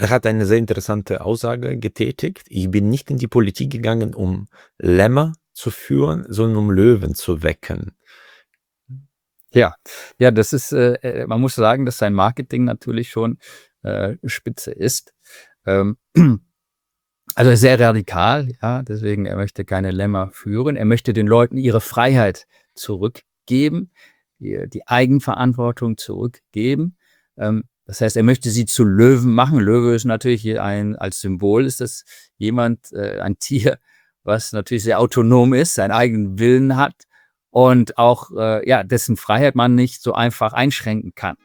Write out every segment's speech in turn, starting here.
Er hat eine sehr interessante Aussage getätigt. Ich bin nicht in die Politik gegangen, um Lämmer zu führen, sondern um Löwen zu wecken. Ja, das ist, man muss sagen, dass sein Marketing natürlich schon spitze ist. Ähm, also sehr radikal, ja, deswegen, er möchte keine Lämmer führen. Er möchte den Leuten ihre Freiheit zurückgeben, die Eigenverantwortung zurückgeben. Das heißt, er möchte sie zu Löwen machen. Löwe ist natürlich hier als Symbol ist das ein Tier, was natürlich sehr autonom ist, seinen eigenen Willen hat und auch, dessen Freiheit man nicht so einfach einschränken kann.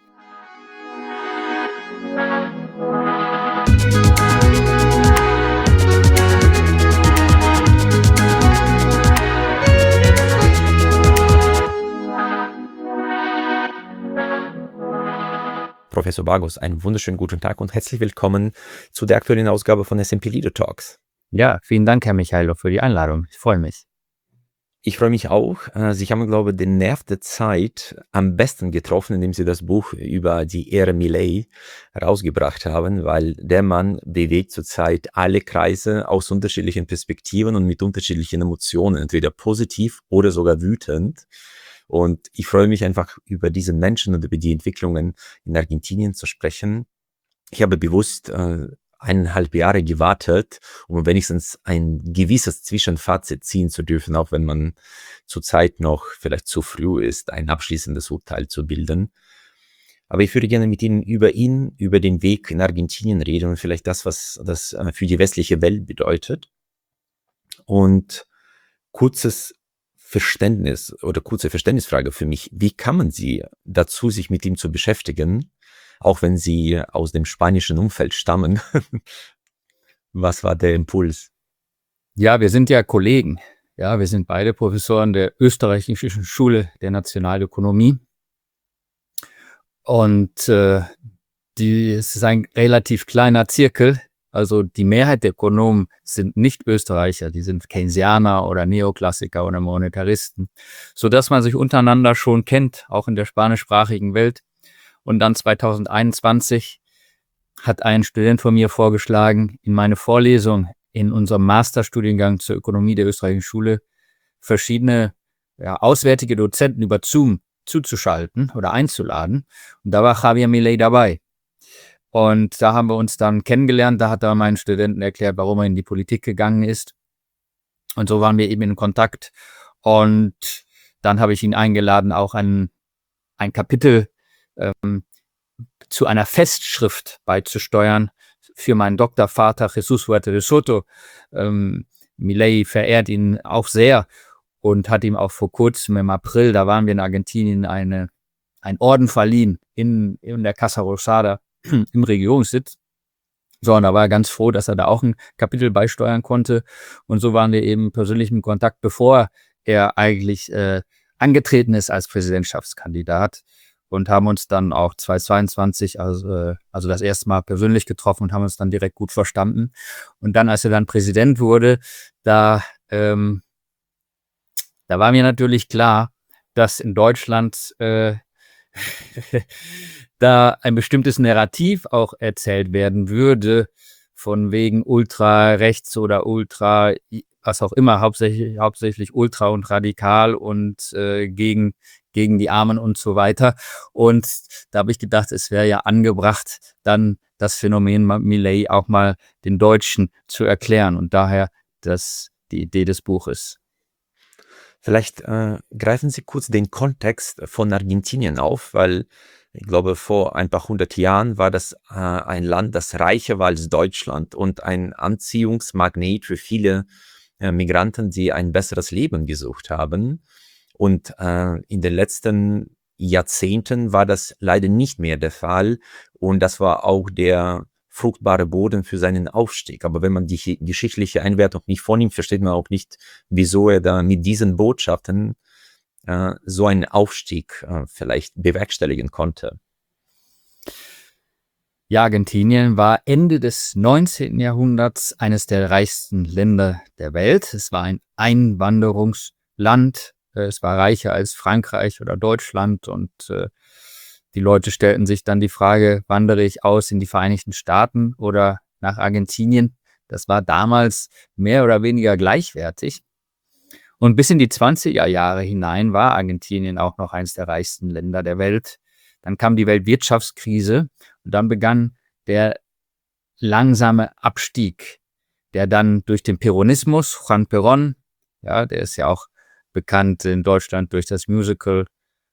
Professor Bagos, einen wunderschönen guten Tag und herzlich willkommen zu der aktuellen Ausgabe von S&P Leader Talks. Ja, vielen Dank, Herr Michailo, für die Einladung. Ich freue mich. Ich freue mich auch. Sie haben, glaube ich, den Nerv der Zeit am besten getroffen, indem Sie das Buch über die Ära Milei rausgebracht haben, weil der Mann bewegt zurzeit alle Kreise aus unterschiedlichen Perspektiven und mit unterschiedlichen Emotionen, entweder positiv oder sogar wütend. Und ich freue mich einfach, über diesen Menschen und über die Entwicklungen in Argentinien zu sprechen. Ich habe bewusst 1,5 Jahre gewartet, um wenigstens ein gewisses Zwischenfazit ziehen zu dürfen, auch wenn man zurzeit noch vielleicht zu früh ist, ein abschließendes Urteil zu bilden. Aber ich würde gerne mit Ihnen über den Weg in Argentinien reden und vielleicht das, was das für die westliche Welt bedeutet. Und kurze Verständnisfrage für mich. Wie kann man Sie dazu, sich mit ihm zu beschäftigen, auch wenn Sie aus dem spanischen Umfeld stammen? Was war der Impuls? Ja, wir sind ja Kollegen. Ja, wir sind beide Professoren der Österreichischen Schule der Nationalökonomie. Und es ist ein relativ kleiner Zirkel. Also die Mehrheit der Ökonomen sind nicht Österreicher, die sind Keynesianer oder Neoklassiker oder Monetaristen, sodass man sich untereinander schon kennt, auch in der spanischsprachigen Welt. Und dann 2021 hat ein Student von mir vorgeschlagen, in meine Vorlesung in unserem Masterstudiengang zur Ökonomie der Österreichischen Schule verschiedene auswärtige Dozenten über Zoom zuzuschalten oder einzuladen. Und da war Javier Milei dabei. Und da haben wir uns dann kennengelernt. Da hat er meinen Studenten erklärt, warum er in die Politik gegangen ist. Und so waren wir eben in Kontakt. Und dann habe ich ihn eingeladen, auch ein Kapitel zu einer Festschrift beizusteuern für meinen Doktorvater Jesús Huerta de Soto. Milei verehrt ihn auch sehr und hat ihm auch vor kurzem im April, da waren wir in Argentinien, ein Orden verliehen in der Casa Rosada im Regierungssitz. So, und da war er ganz froh, dass er da auch ein Kapitel beisteuern konnte. Und so waren wir eben persönlich in Kontakt, bevor er eigentlich angetreten ist als Präsidentschaftskandidat. Und haben uns dann auch 2022, also das erste Mal persönlich getroffen und haben uns dann direkt gut verstanden. Und dann, als er dann Präsident wurde, da war mir natürlich klar, dass in Deutschland da ein bestimmtes Narrativ auch erzählt werden würde, von wegen ultra rechts oder ultra, was auch immer, hauptsächlich ultra und radikal und gegen die Armen und so weiter. Und da habe ich gedacht, es wäre ja angebracht, dann das Phänomen Milei auch mal den Deutschen zu erklären. Und daher die Idee des Buches. Vielleicht greifen Sie kurz den Kontext von Argentinien auf, weil ich glaube, vor ein paar 100 Jahren war das ein Land, das reicher war als Deutschland und ein Anziehungsmagnet für viele Migranten, die ein besseres Leben gesucht haben. Und in den letzten Jahrzehnten war das leider nicht mehr der Fall. Und das war auch der fruchtbare Boden für seinen Aufstieg. Aber wenn man die geschichtliche Einwertung nicht vornimmt, versteht man auch nicht, wieso er da mit diesen Botschaften so einen Aufstieg vielleicht bewerkstelligen konnte. Ja, Argentinien war Ende des 19. Jahrhunderts eines der reichsten Länder der Welt. Es war ein Einwanderungsland. Es war reicher als Frankreich oder Deutschland und Die Leute stellten sich dann die Frage, wandere ich aus in die Vereinigten Staaten oder nach Argentinien? Das war damals mehr oder weniger gleichwertig. Und bis in die 20er Jahre hinein war Argentinien auch noch eines der reichsten Länder der Welt. Dann kam die Weltwirtschaftskrise und dann begann der langsame Abstieg, der dann durch den Peronismus, Juan Perón, ja, der ist ja auch bekannt in Deutschland durch das Musical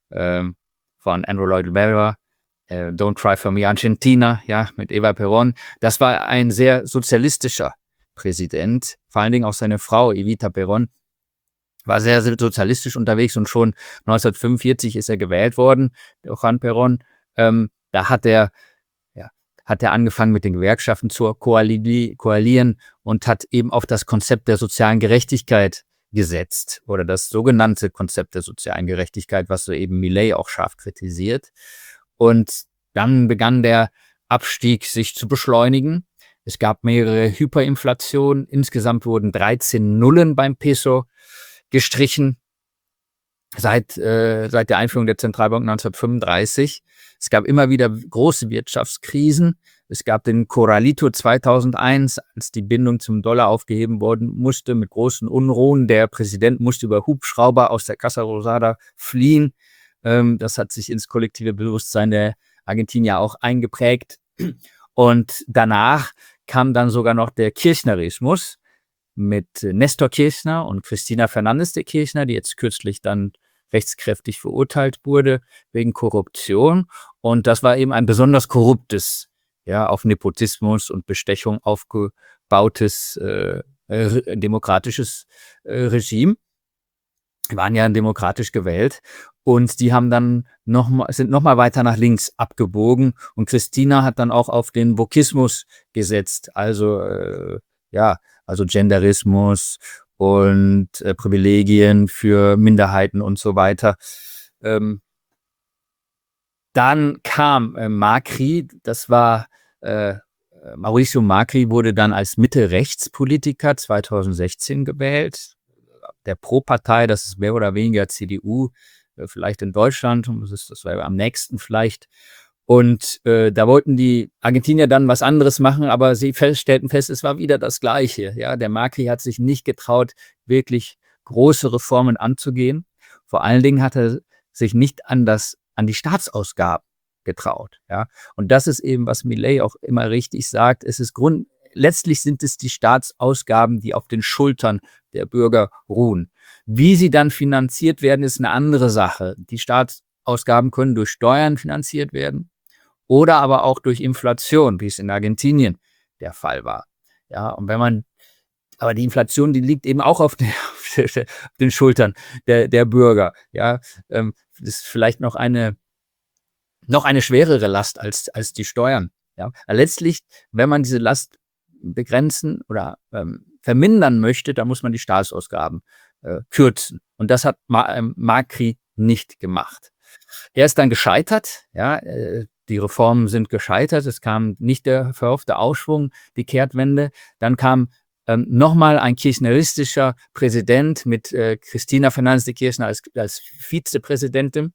von Andrew Lloyd Webber, Don't Cry for Me Argentina, ja, mit Eva Perón. Das war ein sehr sozialistischer Präsident, vor allen Dingen auch seine Frau Evita Perón war sehr, sehr sozialistisch unterwegs und schon 1945 ist er gewählt worden, Juan Perón. Da hat er angefangen mit den Gewerkschaften zu koalieren und hat eben auf das Konzept der sozialen Gerechtigkeit gesetzt oder das sogenannte Konzept der sozialen Gerechtigkeit, was so eben Milei auch scharf kritisiert. Und dann begann der Abstieg sich zu beschleunigen. Es gab mehrere Hyperinflationen. Insgesamt wurden 13 Nullen beim Peso gestrichen seit der Einführung der Zentralbank 1935. Es gab immer wieder große Wirtschaftskrisen. Es gab den Corralito 2001, als die Bindung zum Dollar aufgeheben worden musste, mit großen Unruhen. Der Präsident musste über Hubschrauber aus der Casa Rosada fliehen. Das hat sich ins kollektive Bewusstsein der Argentinier auch eingeprägt. Und danach kam dann sogar noch der Kirchnerismus mit Néstor Kirchner und Cristina Fernández de Kirchner, die jetzt kürzlich dann rechtskräftig verurteilt wurde wegen Korruption. Und das war eben ein besonders korruptes, ja, auf Nepotismus und Bestechung aufgebautes demokratisches Regime. Die waren ja demokratisch gewählt und die haben dann sind noch mal weiter nach links abgebogen und Cristina hat dann auch auf den Wokismus gesetzt, also also Genderismus und Privilegien für Minderheiten und so weiter. Dann kam Macri, das war Mauricio Macri wurde dann als Mitte-Rechts-Politiker 2016 gewählt. Der Pro-Partei, das ist mehr oder weniger CDU, vielleicht in Deutschland, das war am nächsten vielleicht. Und da wollten die Argentinier dann was anderes machen, aber sie stellten fest, es war wieder das Gleiche. Ja, der Macri hat sich nicht getraut, wirklich große Reformen anzugehen. Vor allen Dingen hat er sich nicht an die Staatsausgaben getraut. Ja, und das ist eben, was Milei auch immer richtig sagt. Letztlich sind es die Staatsausgaben, die auf den Schultern der Bürger ruhen. Wie sie dann finanziert werden, ist eine andere Sache. Die Staatsausgaben können durch Steuern finanziert werden oder aber auch durch Inflation, wie es in Argentinien der Fall war. Ja, und aber die Inflation, die liegt eben auch auf den Schultern der Bürger. Ja, das ist vielleicht noch eine schwerere Last als die Steuern. Ja, letztlich, wenn man diese Last begrenzen oder vermindern möchte, dann muss man die Staatsausgaben kürzen. Und das hat Macri nicht gemacht. Er ist dann gescheitert, ja, die Reformen sind gescheitert, es kam nicht der verhoffte Aufschwung, die Kehrtwende. Dann kam nochmal ein kirchneristischer Präsident mit Cristina Fernández de Kirchner als Vizepräsidentin.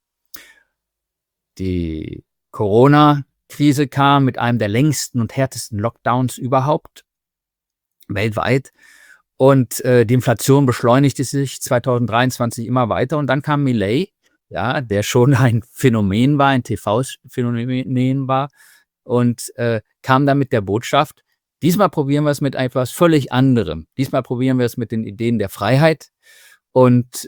Die Corona-Krise kam mit einem der längsten und härtesten Lockdowns überhaupt weltweit. Und die Inflation beschleunigte sich 2023 immer weiter. Und dann kam Milei, ja, der schon ein Phänomen war, ein TV-Phänomen war, und kam dann mit der Botschaft, diesmal probieren wir es mit etwas völlig anderem. Diesmal probieren wir es mit den Ideen der Freiheit. Und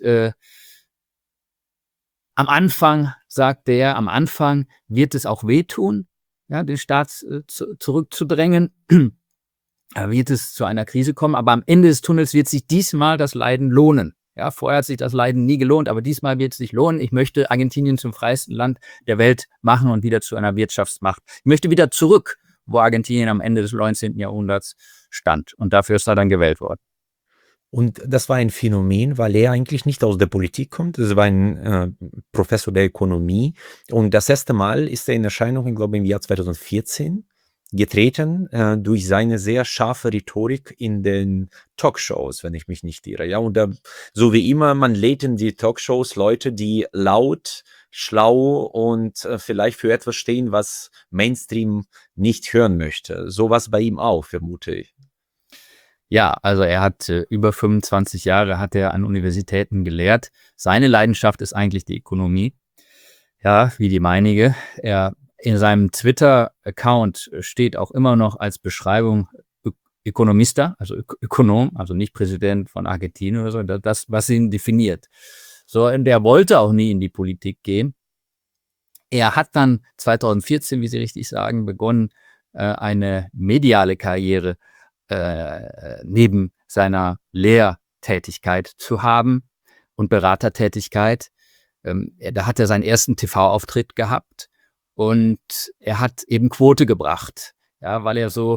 am Anfang, sagt er, wird es auch wehtun, ja, den Staat zurückzudrängen. Da wird es zu einer Krise kommen, aber am Ende des Tunnels wird sich diesmal das Leiden lohnen. Ja, vorher hat sich das Leiden nie gelohnt, aber diesmal wird es sich lohnen. Ich möchte Argentinien zum freiesten Land der Welt machen und wieder zu einer Wirtschaftsmacht. Ich möchte wieder zurück, wo Argentinien am Ende des 19. Jahrhunderts stand. Und dafür ist er dann gewählt worden. Und das war ein Phänomen, weil er eigentlich nicht aus der Politik kommt. Das war ein Professor der Ökonomie. Und das erste Mal ist er in Erscheinung, ich glaube, im Jahr 2014. getreten durch seine sehr scharfe Rhetorik in den Talkshows, wenn ich mich nicht irre. Ja, und so wie immer, man lädt in die Talkshows Leute, die laut, schlau und vielleicht für etwas stehen, was Mainstream nicht hören möchte. Sowas bei ihm auch, vermute ich. Ja, also er hat über 25 Jahre hat er an Universitäten gelehrt. Seine Leidenschaft ist eigentlich die Ökonomie. Ja, wie die meinige. In seinem Twitter-Account steht auch immer noch als Beschreibung Ökonomista, also Ökonom, also nicht Präsident von Argentinien oder so, das, was ihn definiert. So, und er wollte auch nie in die Politik gehen. Er hat dann 2014, wie Sie richtig sagen, begonnen, eine mediale Karriere neben seiner Lehrtätigkeit zu haben und Beratertätigkeit. Da hat er seinen ersten TV-Auftritt gehabt und er hat eben Quote gebracht, ja, weil er so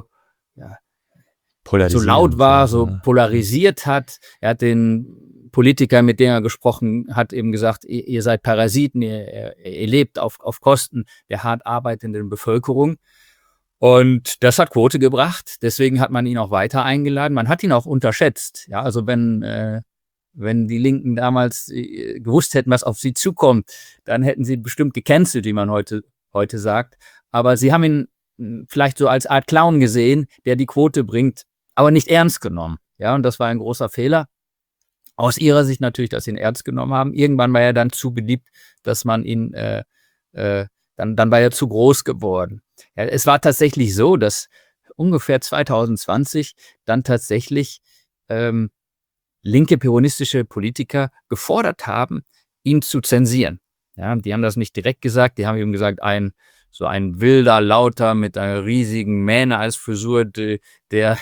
laut war, so polarisiert hat. Er hat den Politiker, mit dem er gesprochen hat, eben gesagt, ihr seid Parasiten, ihr lebt auf Kosten der hart arbeitenden Bevölkerung. Und das hat Quote gebracht. Deswegen hat man ihn auch weiter eingeladen. Man hat ihn auch unterschätzt. Ja, also wenn die Linken damals gewusst hätten, was auf sie zukommt, dann hätten sie bestimmt gecancelt, wie man heute sagt. Aber sie haben ihn vielleicht so als Art Clown gesehen, der die Quote bringt, aber nicht ernst genommen. Ja, und das war ein großer Fehler. Aus ihrer Sicht natürlich, dass sie ihn ernst genommen haben. Irgendwann war er dann zu beliebt, dass man ihn dann war er zu groß geworden. Ja, es war tatsächlich so, dass ungefähr 2020 dann tatsächlich linke peronistische Politiker gefordert haben, ihn zu zensieren. Ja, die haben das nicht direkt gesagt, die haben ihm gesagt, so ein wilder Lauter mit einer riesigen Mähne als Frisur, der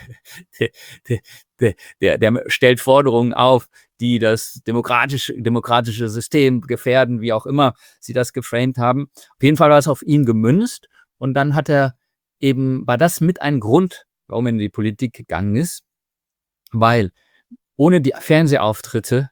stellt Forderungen auf, die das demokratische System gefährden, wie auch immer sie das geframed haben. Auf jeden Fall war es auf ihn gemünzt und dann war das mit ein Grund, warum er in die Politik gegangen ist, weil ohne die Fernsehauftritte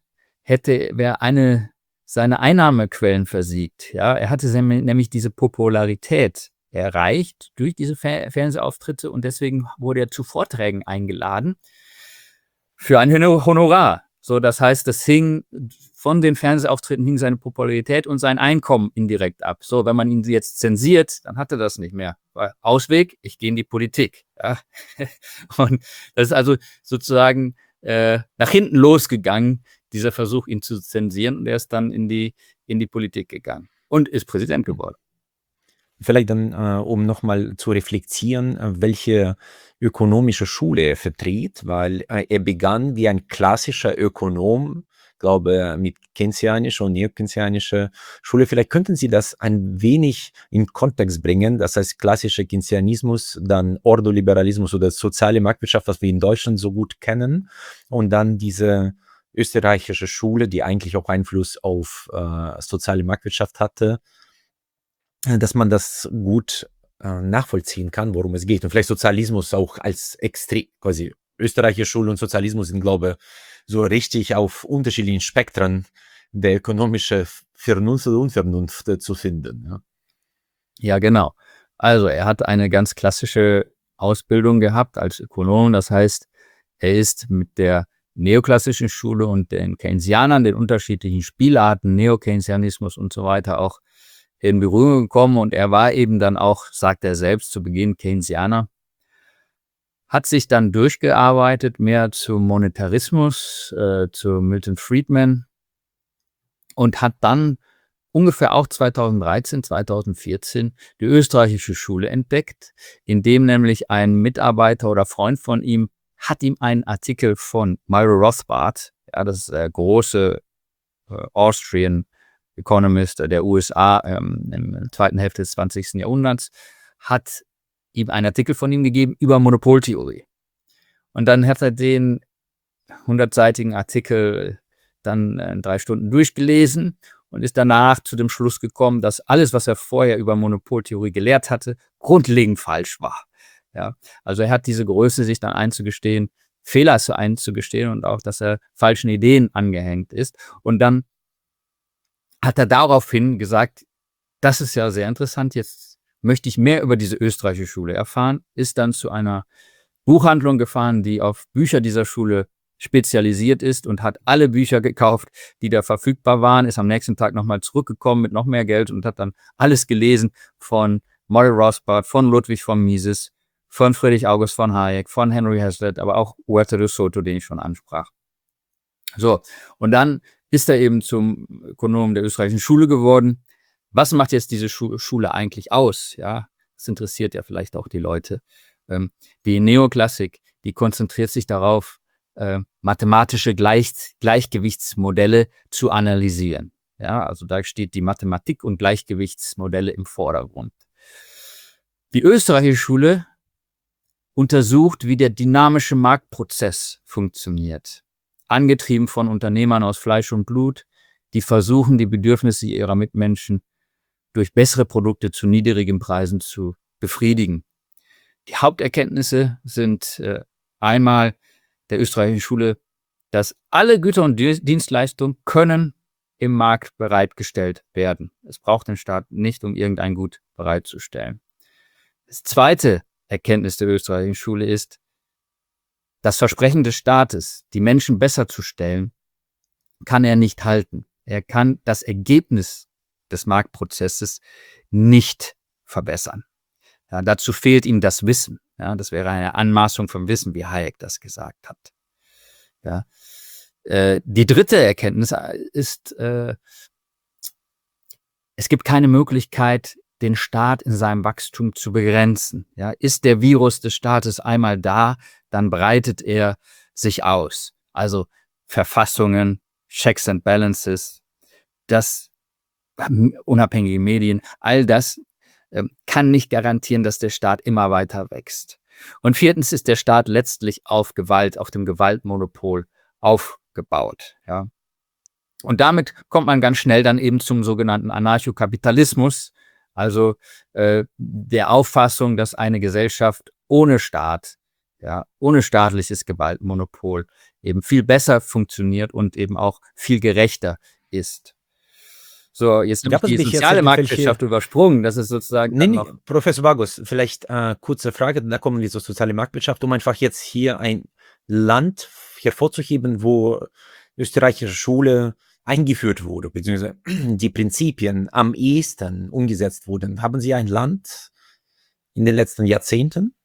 wäre seine Einnahmequellen versiegt. Ja, er hatte nämlich diese Popularität erreicht durch diese Fernsehauftritte und deswegen wurde er zu Vorträgen eingeladen für ein Honorar. So, das heißt, von den Fernsehauftritten hing seine Popularität und sein Einkommen indirekt ab. So, wenn man ihn jetzt zensiert, dann hat er das nicht mehr. Ausweg, ich gehe in die Politik. Ja. Und das ist also sozusagen nach hinten losgegangen, dieser Versuch, ihn zu zensieren. Und er ist dann in die Politik gegangen und ist Präsident geworden. Vielleicht dann, um nochmal zu reflektieren, welche ökonomische Schule er vertritt, weil er begann wie ein klassischer Ökonom, glaube mit keynesianischer und neokeynesianischer Schule. Vielleicht könnten Sie das ein wenig in Kontext bringen, das heißt klassischer Keynesianismus, dann Ordoliberalismus oder soziale Marktwirtschaft, was wir in Deutschland so gut kennen, und dann diese österreichische Schule, die eigentlich auch Einfluss auf soziale Marktwirtschaft hatte, dass man das gut nachvollziehen kann, worum es geht. Und vielleicht Sozialismus auch als extrem, quasi österreichische Schule und Sozialismus sind, glaube ich, so richtig auf unterschiedlichen Spektren der ökonomischen Vernunft oder Unvernunft zu finden. Ja. Ja, genau. Also er hat eine ganz klassische Ausbildung gehabt als Ökonom. Das heißt, er ist mit der neoklassischen Schule und den Keynesianern, den unterschiedlichen Spielarten, Neokeynesianismus und so weiter auch in Berührung gekommen. Und er war eben dann auch, sagt er selbst, zu Beginn Keynesianer. Hat sich dann durchgearbeitet, mehr zum Monetarismus, zu Milton Friedman und hat dann ungefähr auch 2013, 2014 die österreichische Schule entdeckt, in dem nämlich ein Mitarbeiter oder Freund von ihm hat ihm einen Artikel von Murray Rothbard, ja, das ist der große Austrian Economist der USA in der zweiten Hälfte des 20. Jahrhunderts, hat ihm einen Artikel von ihm gegeben über Monopoltheorie. Und dann hat er den 100-seitigen Artikel dann in 3 Stunden durchgelesen und ist danach zu dem Schluss gekommen, dass alles, was er vorher über Monopoltheorie gelehrt hatte, grundlegend falsch war. Ja, also er hat diese Größe, sich dann einzugestehen, Fehler einzugestehen und auch, dass er falschen Ideen angehängt ist. Und dann hat er daraufhin gesagt, das ist ja sehr interessant, jetzt möchte ich mehr über diese österreichische Schule erfahren, ist dann zu einer Buchhandlung gefahren, die auf Bücher dieser Schule spezialisiert ist und hat alle Bücher gekauft, die da verfügbar waren, ist am nächsten Tag nochmal zurückgekommen mit noch mehr Geld und hat dann alles gelesen von Murray Rothbard, von Ludwig von Mises, von Friedrich August von Hayek, von Henry Hazlitt, aber auch Huerta de Soto, den ich schon ansprach. So, und dann ist er eben zum Ökonom der österreichischen Schule geworden. Was macht jetzt diese Schule eigentlich aus? Ja, das interessiert ja vielleicht auch die Leute. Die Neoklassik, die konzentriert sich darauf, mathematische Gleichgewichtsmodelle zu analysieren. Ja, also da steht die Mathematik und Gleichgewichtsmodelle im Vordergrund. Die österreichische Schule untersucht, wie der dynamische Marktprozess funktioniert. Angetrieben von Unternehmern aus Fleisch und Blut, die versuchen, die Bedürfnisse ihrer Mitmenschen durch bessere Produkte zu niedrigen Preisen zu befriedigen. Die Haupterkenntnisse sind einmal der österreichischen Schule, dass alle Güter und Dienstleistungen können im Markt bereitgestellt werden. Es braucht den Staat nicht, um irgendein Gut bereitzustellen. Das zweite Erkenntnis der österreichischen Schule ist, das Versprechen des Staates, die Menschen besser zu stellen, kann er nicht halten. Er kann das Ergebnis des Marktprozesses nicht verbessern. Ja, dazu fehlt ihm das Wissen. Ja, das wäre eine Anmaßung vom Wissen, wie Hayek das gesagt hat. Ja. Die dritte Erkenntnis ist, es gibt keine Möglichkeit, den Staat in seinem Wachstum zu begrenzen. Ja, ist der Virus des Staates einmal da, dann breitet er sich aus. Also Verfassungen, Checks and Balances, das unabhängige Medien, all das kann nicht garantieren, dass der Staat immer weiter wächst. Und viertens ist der Staat letztlich auf Gewalt, auf dem Gewaltmonopol aufgebaut. Ja. Und damit kommt man ganz schnell dann eben zum sogenannten Anarchokapitalismus, also der Auffassung, dass eine Gesellschaft ohne Staat, ja, ohne staatliches Gewaltmonopol eben viel besser funktioniert und eben auch viel gerechter ist. So, jetzt habe ich die soziale Marktwirtschaft übersprungen. Das ist sozusagen noch Professor Vargus, vielleicht kurze Frage, da kommen wir zur sozialen Marktwirtschaft, um einfach jetzt hier ein Land hervorzuheben, wo österreichische Schule eingeführt wurde, beziehungsweise die Prinzipien am ehesten umgesetzt wurden. Haben Sie ein Land in den letzten Jahrzehnten?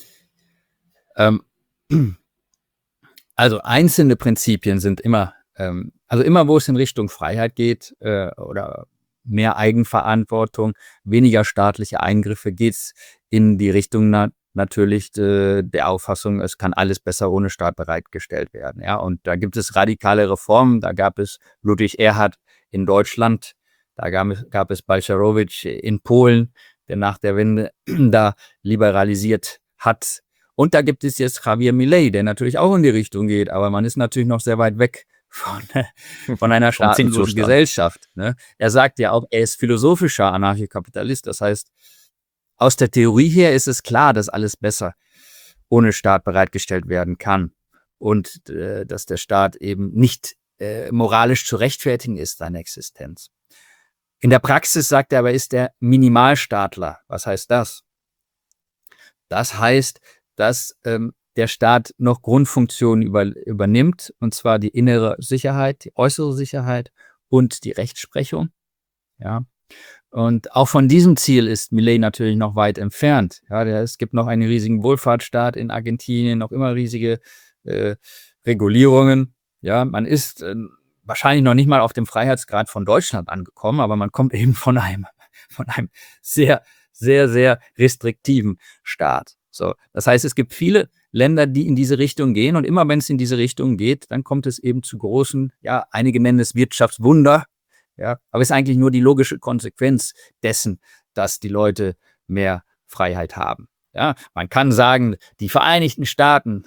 Also einzelne Prinzipien sind immer, also immer, wo es in Richtung Freiheit geht oder mehr Eigenverantwortung, weniger staatliche Eingriffe, geht es in die Richtung natürlich der Auffassung, es kann alles besser ohne Staat bereitgestellt werden. Ja? Und da gibt es radikale Reformen. Da gab es Ludwig Erhard in Deutschland, da gab es Balcerowicz in Polen, der nach der Wende da liberalisiert hat. Und da gibt es jetzt Javier Milei, der natürlich auch in die Richtung geht, aber man ist natürlich noch sehr weit weg von einer staatenlosen Gesellschaft. Ne? Er sagt ja auch, er ist philosophischer Anarchokapitalist. Das heißt, aus der Theorie her ist es klar, dass alles besser ohne Staat bereitgestellt werden kann und dass der Staat eben nicht moralisch zu rechtfertigen ist, seine Existenz. In der Praxis, sagt er aber, ist er Minimalstaatler. Was heißt das? Das heißt, dass der Staat noch Grundfunktionen übernimmt, und zwar die innere Sicherheit, die äußere Sicherheit und die Rechtsprechung. Ja. Und auch von diesem Ziel ist Milei natürlich noch weit entfernt. Ja, es gibt noch einen riesigen Wohlfahrtsstaat in Argentinien, noch immer riesige Regulierungen. Ja, man ist wahrscheinlich noch nicht mal auf dem Freiheitsgrad von Deutschland angekommen, aber man kommt eben von einem sehr, sehr, sehr restriktiven Staat. So, das heißt, es gibt viele Länder, die in diese Richtung gehen, und immer wenn es in diese Richtung geht, dann kommt es eben zu großen, ja, einige nennen es Wirtschaftswunder, ja, aber es ist eigentlich nur die logische Konsequenz dessen, dass die Leute mehr Freiheit haben. Ja, man kann sagen, die Vereinigten Staaten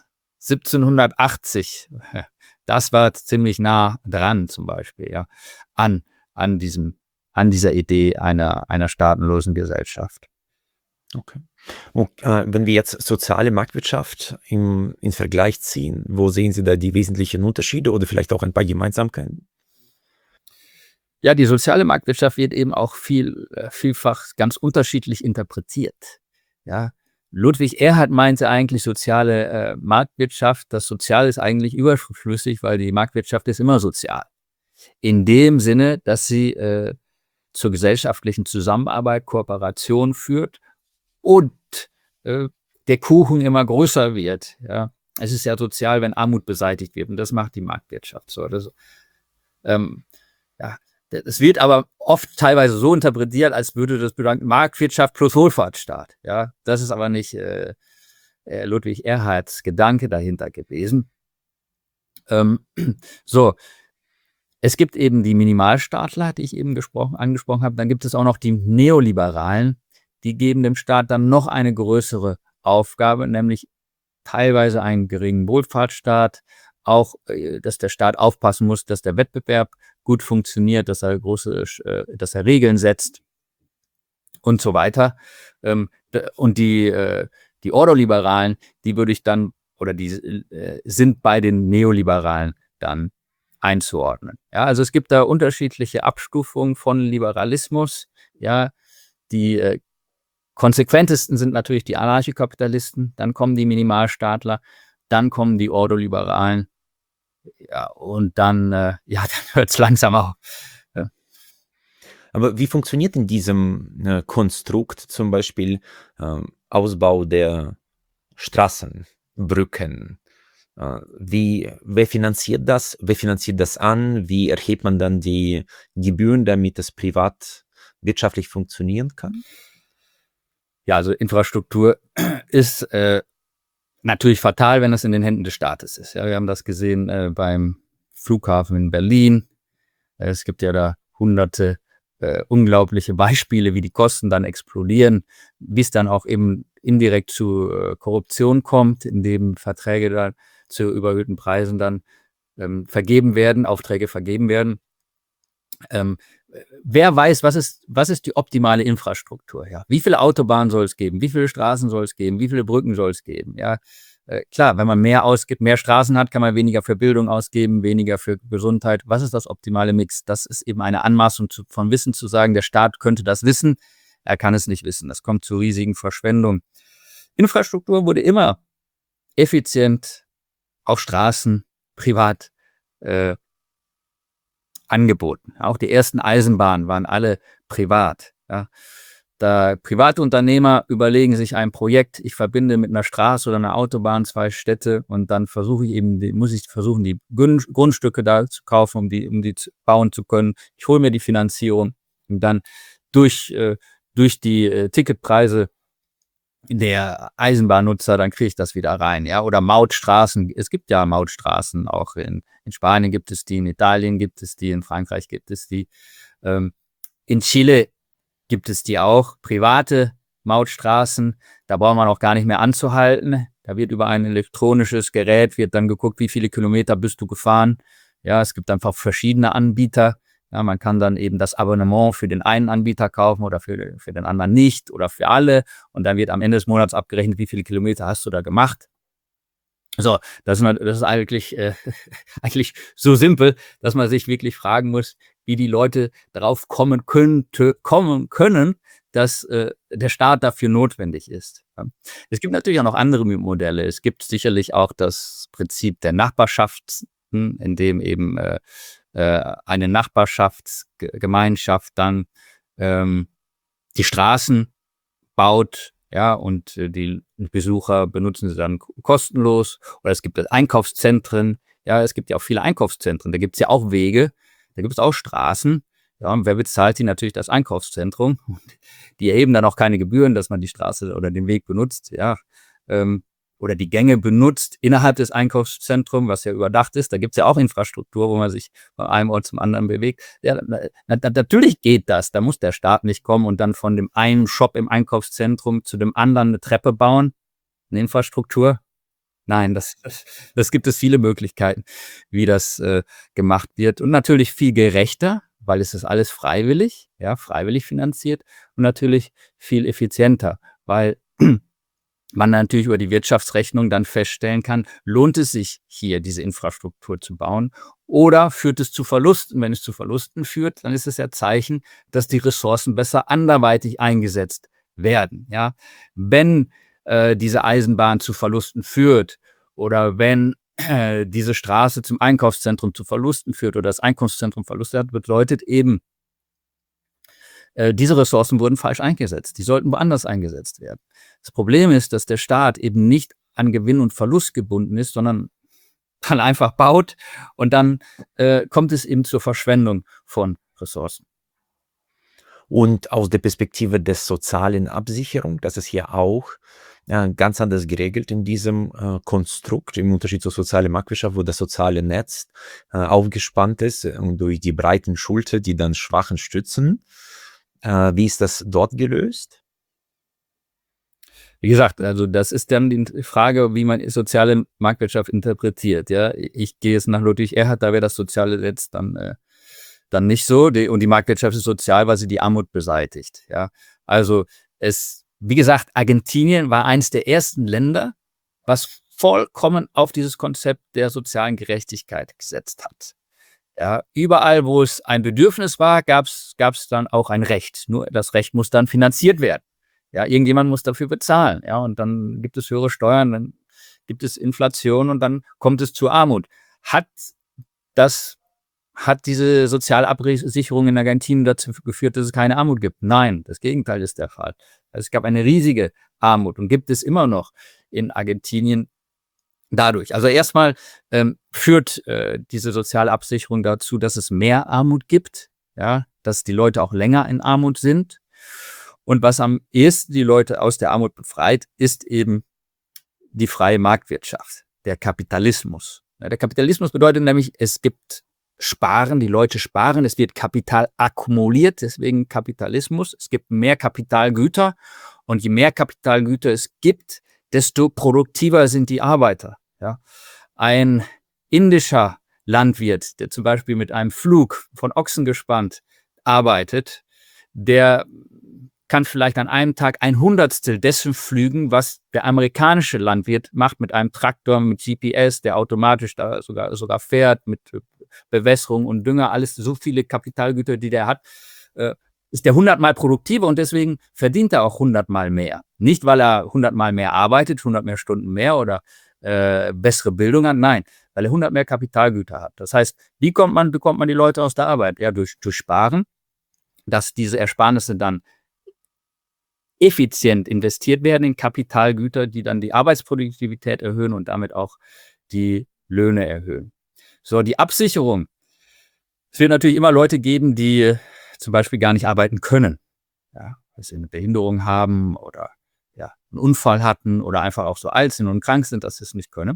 1780, das war ziemlich nah dran zum Beispiel, ja, an dieser Idee einer staatenlosen Gesellschaft. Okay. Und wenn wir jetzt soziale Marktwirtschaft in Vergleich ziehen, wo sehen Sie da die wesentlichen Unterschiede oder vielleicht auch ein paar Gemeinsamkeiten? Ja, die soziale Marktwirtschaft wird eben auch vielfach ganz unterschiedlich interpretiert. Ja, Ludwig Erhard meinte eigentlich soziale Marktwirtschaft, das Sozial ist eigentlich überflüssig, weil die Marktwirtschaft ist immer sozial. In dem Sinne, dass sie zur gesellschaftlichen Zusammenarbeit, Kooperation führt und der Kuchen immer größer wird. Ja. Es ist ja sozial, wenn Armut beseitigt wird, und das macht die Marktwirtschaft so oder so. Ja, es wird aber oft teilweise so interpretiert, als würde das bedeuten Marktwirtschaft plus Wohlfahrtsstaat. Ja, das ist aber nicht Ludwig Erhards Gedanke dahinter gewesen. So, es gibt eben die Minimalstaatler, die ich eben angesprochen habe. Dann gibt es auch noch die Neoliberalen, die geben dem Staat dann noch eine größere Aufgabe, nämlich teilweise einen geringen Wohlfahrtsstaat, auch, dass der Staat aufpassen muss, dass der Wettbewerb gut funktioniert, dass er Regeln setzt und so weiter. Und die Ordoliberalen, die würde ich dann, oder die sind bei den Neoliberalen dann einzuordnen. Ja, also es gibt da unterschiedliche Abstufungen von Liberalismus. Ja, die konsequentesten sind natürlich die Anarchokapitalisten, dann kommen die Minimalstaatler, dann kommen die Ordoliberalen. Ja, und dann hört es langsam auf. Ja. Aber wie funktioniert in diesem Konstrukt zum Beispiel Ausbau der Straßen, Brücken? Wer finanziert das? Wer finanziert das an? Wie erhebt man dann die Gebühren, damit es privat wirtschaftlich funktionieren kann? Ja, also Infrastruktur ist natürlich fatal, wenn es in den Händen des Staates ist. Ja, wir haben das gesehen beim Flughafen in Berlin. Es gibt ja da hunderte unglaubliche Beispiele, wie die Kosten dann explodieren, bis dann auch eben indirekt zu Korruption kommt, indem Verträge dann zu überhöhten Preisen dann vergeben werden, Aufträge vergeben werden. Wer weiß, was ist die optimale Infrastruktur? Ja? Wie viele Autobahnen soll es geben? Wie viele Straßen soll es geben? Wie viele Brücken soll es geben? Ja, klar, wenn man mehr ausgibt, mehr Straßen hat, kann man weniger für Bildung ausgeben, weniger für Gesundheit. Was ist das optimale Mix? Das ist eben eine Anmaßung von Wissen zu sagen, der Staat könnte das wissen. Er kann es nicht wissen. Das kommt zu riesigen Verschwendungen. Infrastruktur wurde immer effizient auf Straßen, privat angeboten. Auch die ersten Eisenbahnen waren alle privat. Ja. Da private Unternehmer überlegen sich ein Projekt, ich verbinde mit einer Straße oder einer Autobahn 2 Städte und dann muss ich versuchen, die Grundstücke da zu kaufen, um die bauen zu können. Ich hole mir die Finanzierung und dann durch die Ticketpreise der Eisenbahnnutzer, dann kriege ich das wieder rein, ja, oder Mautstraßen. Es gibt ja Mautstraßen, auch in Spanien gibt es die, in Italien gibt es die, in Frankreich gibt es die, in Chile gibt es die auch, private Mautstraßen, da braucht man auch gar nicht mehr anzuhalten, da wird über ein elektronisches Gerät, wird dann geguckt, wie viele Kilometer bist du gefahren, ja, es gibt einfach verschiedene Anbieter. Ja, man kann dann eben das Abonnement für den einen Anbieter kaufen oder für den anderen nicht oder für alle. Und dann wird am Ende des Monats abgerechnet, wie viele Kilometer hast du da gemacht. So, das ist eigentlich so simpel, dass man sich wirklich fragen muss, wie die Leute darauf kommen können, dass der Staat dafür notwendig ist. Ja. Es gibt natürlich auch noch andere Modelle. Es gibt sicherlich auch das Prinzip der Nachbarschaften, in dem eben eine Nachbarschaftsgemeinschaft dann die Straßen baut, ja, und die Besucher benutzen sie dann kostenlos. Oder es gibt Einkaufszentren, ja, es gibt ja auch viele Einkaufszentren, da gibt es ja auch Wege, da gibt es auch Straßen, ja, und wer bezahlt die? Natürlich das Einkaufszentrum. Die erheben dann auch keine Gebühren, dass man die Straße oder den Weg benutzt, ja, oder die Gänge benutzt innerhalb des Einkaufszentrums, was ja überdacht ist. Da gibt es ja auch Infrastruktur, wo man sich von einem Ort zum anderen bewegt. Ja, natürlich geht das. Da muss der Staat nicht kommen und dann von dem einen Shop im Einkaufszentrum zu dem anderen eine Treppe bauen, eine Infrastruktur. Nein, das gibt es viele Möglichkeiten, wie das gemacht wird. Und natürlich viel gerechter, weil es ist alles freiwillig, ja, freiwillig finanziert und natürlich viel effizienter, weil man natürlich über die Wirtschaftsrechnung dann feststellen kann, lohnt es sich hier, diese Infrastruktur zu bauen, oder führt es zu Verlusten? Wenn es zu Verlusten führt, dann ist es ja Zeichen, dass die Ressourcen besser anderweitig eingesetzt werden. Ja? Wenn diese Eisenbahn zu Verlusten führt oder wenn diese Straße zum Einkaufszentrum zu Verlusten führt oder das Einkaufszentrum Verluste hat, bedeutet eben, diese Ressourcen wurden falsch eingesetzt. Die sollten woanders eingesetzt werden. Das Problem ist, dass der Staat eben nicht an Gewinn und Verlust gebunden ist, sondern dann einfach baut und dann kommt es eben zur Verschwendung von Ressourcen. Und aus der Perspektive des sozialen Absicherung, das ist hier auch ganz anders geregelt in diesem Konstrukt, im Unterschied zur sozialen Marktwirtschaft, wo das soziale Netz aufgespannt ist und durch die breiten Schulter, die dann Schwachen stützen. Wie ist das dort gelöst? Wie gesagt, also das ist dann die Frage, wie man soziale Marktwirtschaft interpretiert. Ja, ich gehe jetzt nach Ludwig Erhard, da wäre das soziale Netz dann nicht so. Und die Marktwirtschaft ist sozial, weil sie die Armut beseitigt. Ja, also wie gesagt, Argentinien war eines der ersten Länder, was vollkommen auf dieses Konzept der sozialen Gerechtigkeit gesetzt hat. Ja, überall, wo es ein Bedürfnis war, gab's dann auch ein Recht. Nur das Recht muss dann finanziert werden. Ja, irgendjemand muss dafür bezahlen. Ja, und dann gibt es höhere Steuern, dann gibt es Inflation und dann kommt es zur Armut. Hat diese Sozialabsicherung in Argentinien dazu geführt, dass es keine Armut gibt? Nein, das Gegenteil ist der Fall. Also es gab eine riesige Armut und gibt es immer noch in Argentinien dadurch. Also erstmal führt diese soziale Absicherung dazu, dass es mehr Armut gibt, ja, dass die Leute auch länger in Armut sind. Und was am ehesten die Leute aus der Armut befreit, ist eben die freie Marktwirtschaft, der Kapitalismus. Ja, der Kapitalismus bedeutet nämlich, es gibt Sparen, die Leute sparen, es wird Kapital akkumuliert, deswegen Kapitalismus. Es gibt mehr Kapitalgüter und je mehr Kapitalgüter es gibt, desto produktiver sind die Arbeiter. Ja. Ein indischer Landwirt, der zum Beispiel mit einem Flug von Ochsen gespannt arbeitet, der kann vielleicht an einem Tag 1/100 dessen pflügen, was der amerikanische Landwirt macht mit einem Traktor, mit GPS, der automatisch da sogar fährt, mit Bewässerung und Dünger, alles so viele Kapitalgüter, die der hat, ist der 100-mal produktiver und deswegen verdient er auch 100-mal mehr. Nicht, weil er 100-mal mehr arbeitet, 100 mehr Stunden mehr oder bessere Bildung hat, nein, weil er 100 mehr Kapitalgüter hat. Das heißt, wie bekommt man die Leute aus der Arbeit? Ja, durch Sparen, dass diese Ersparnisse dann effizient investiert werden in Kapitalgüter, die dann die Arbeitsproduktivität erhöhen und damit auch die Löhne erhöhen. So, die Absicherung. Es wird natürlich immer Leute geben, die zum Beispiel gar nicht arbeiten können, ja, weil sie eine Behinderung haben oder ja, einen Unfall hatten oder einfach auch so alt sind und krank sind, dass sie es nicht können.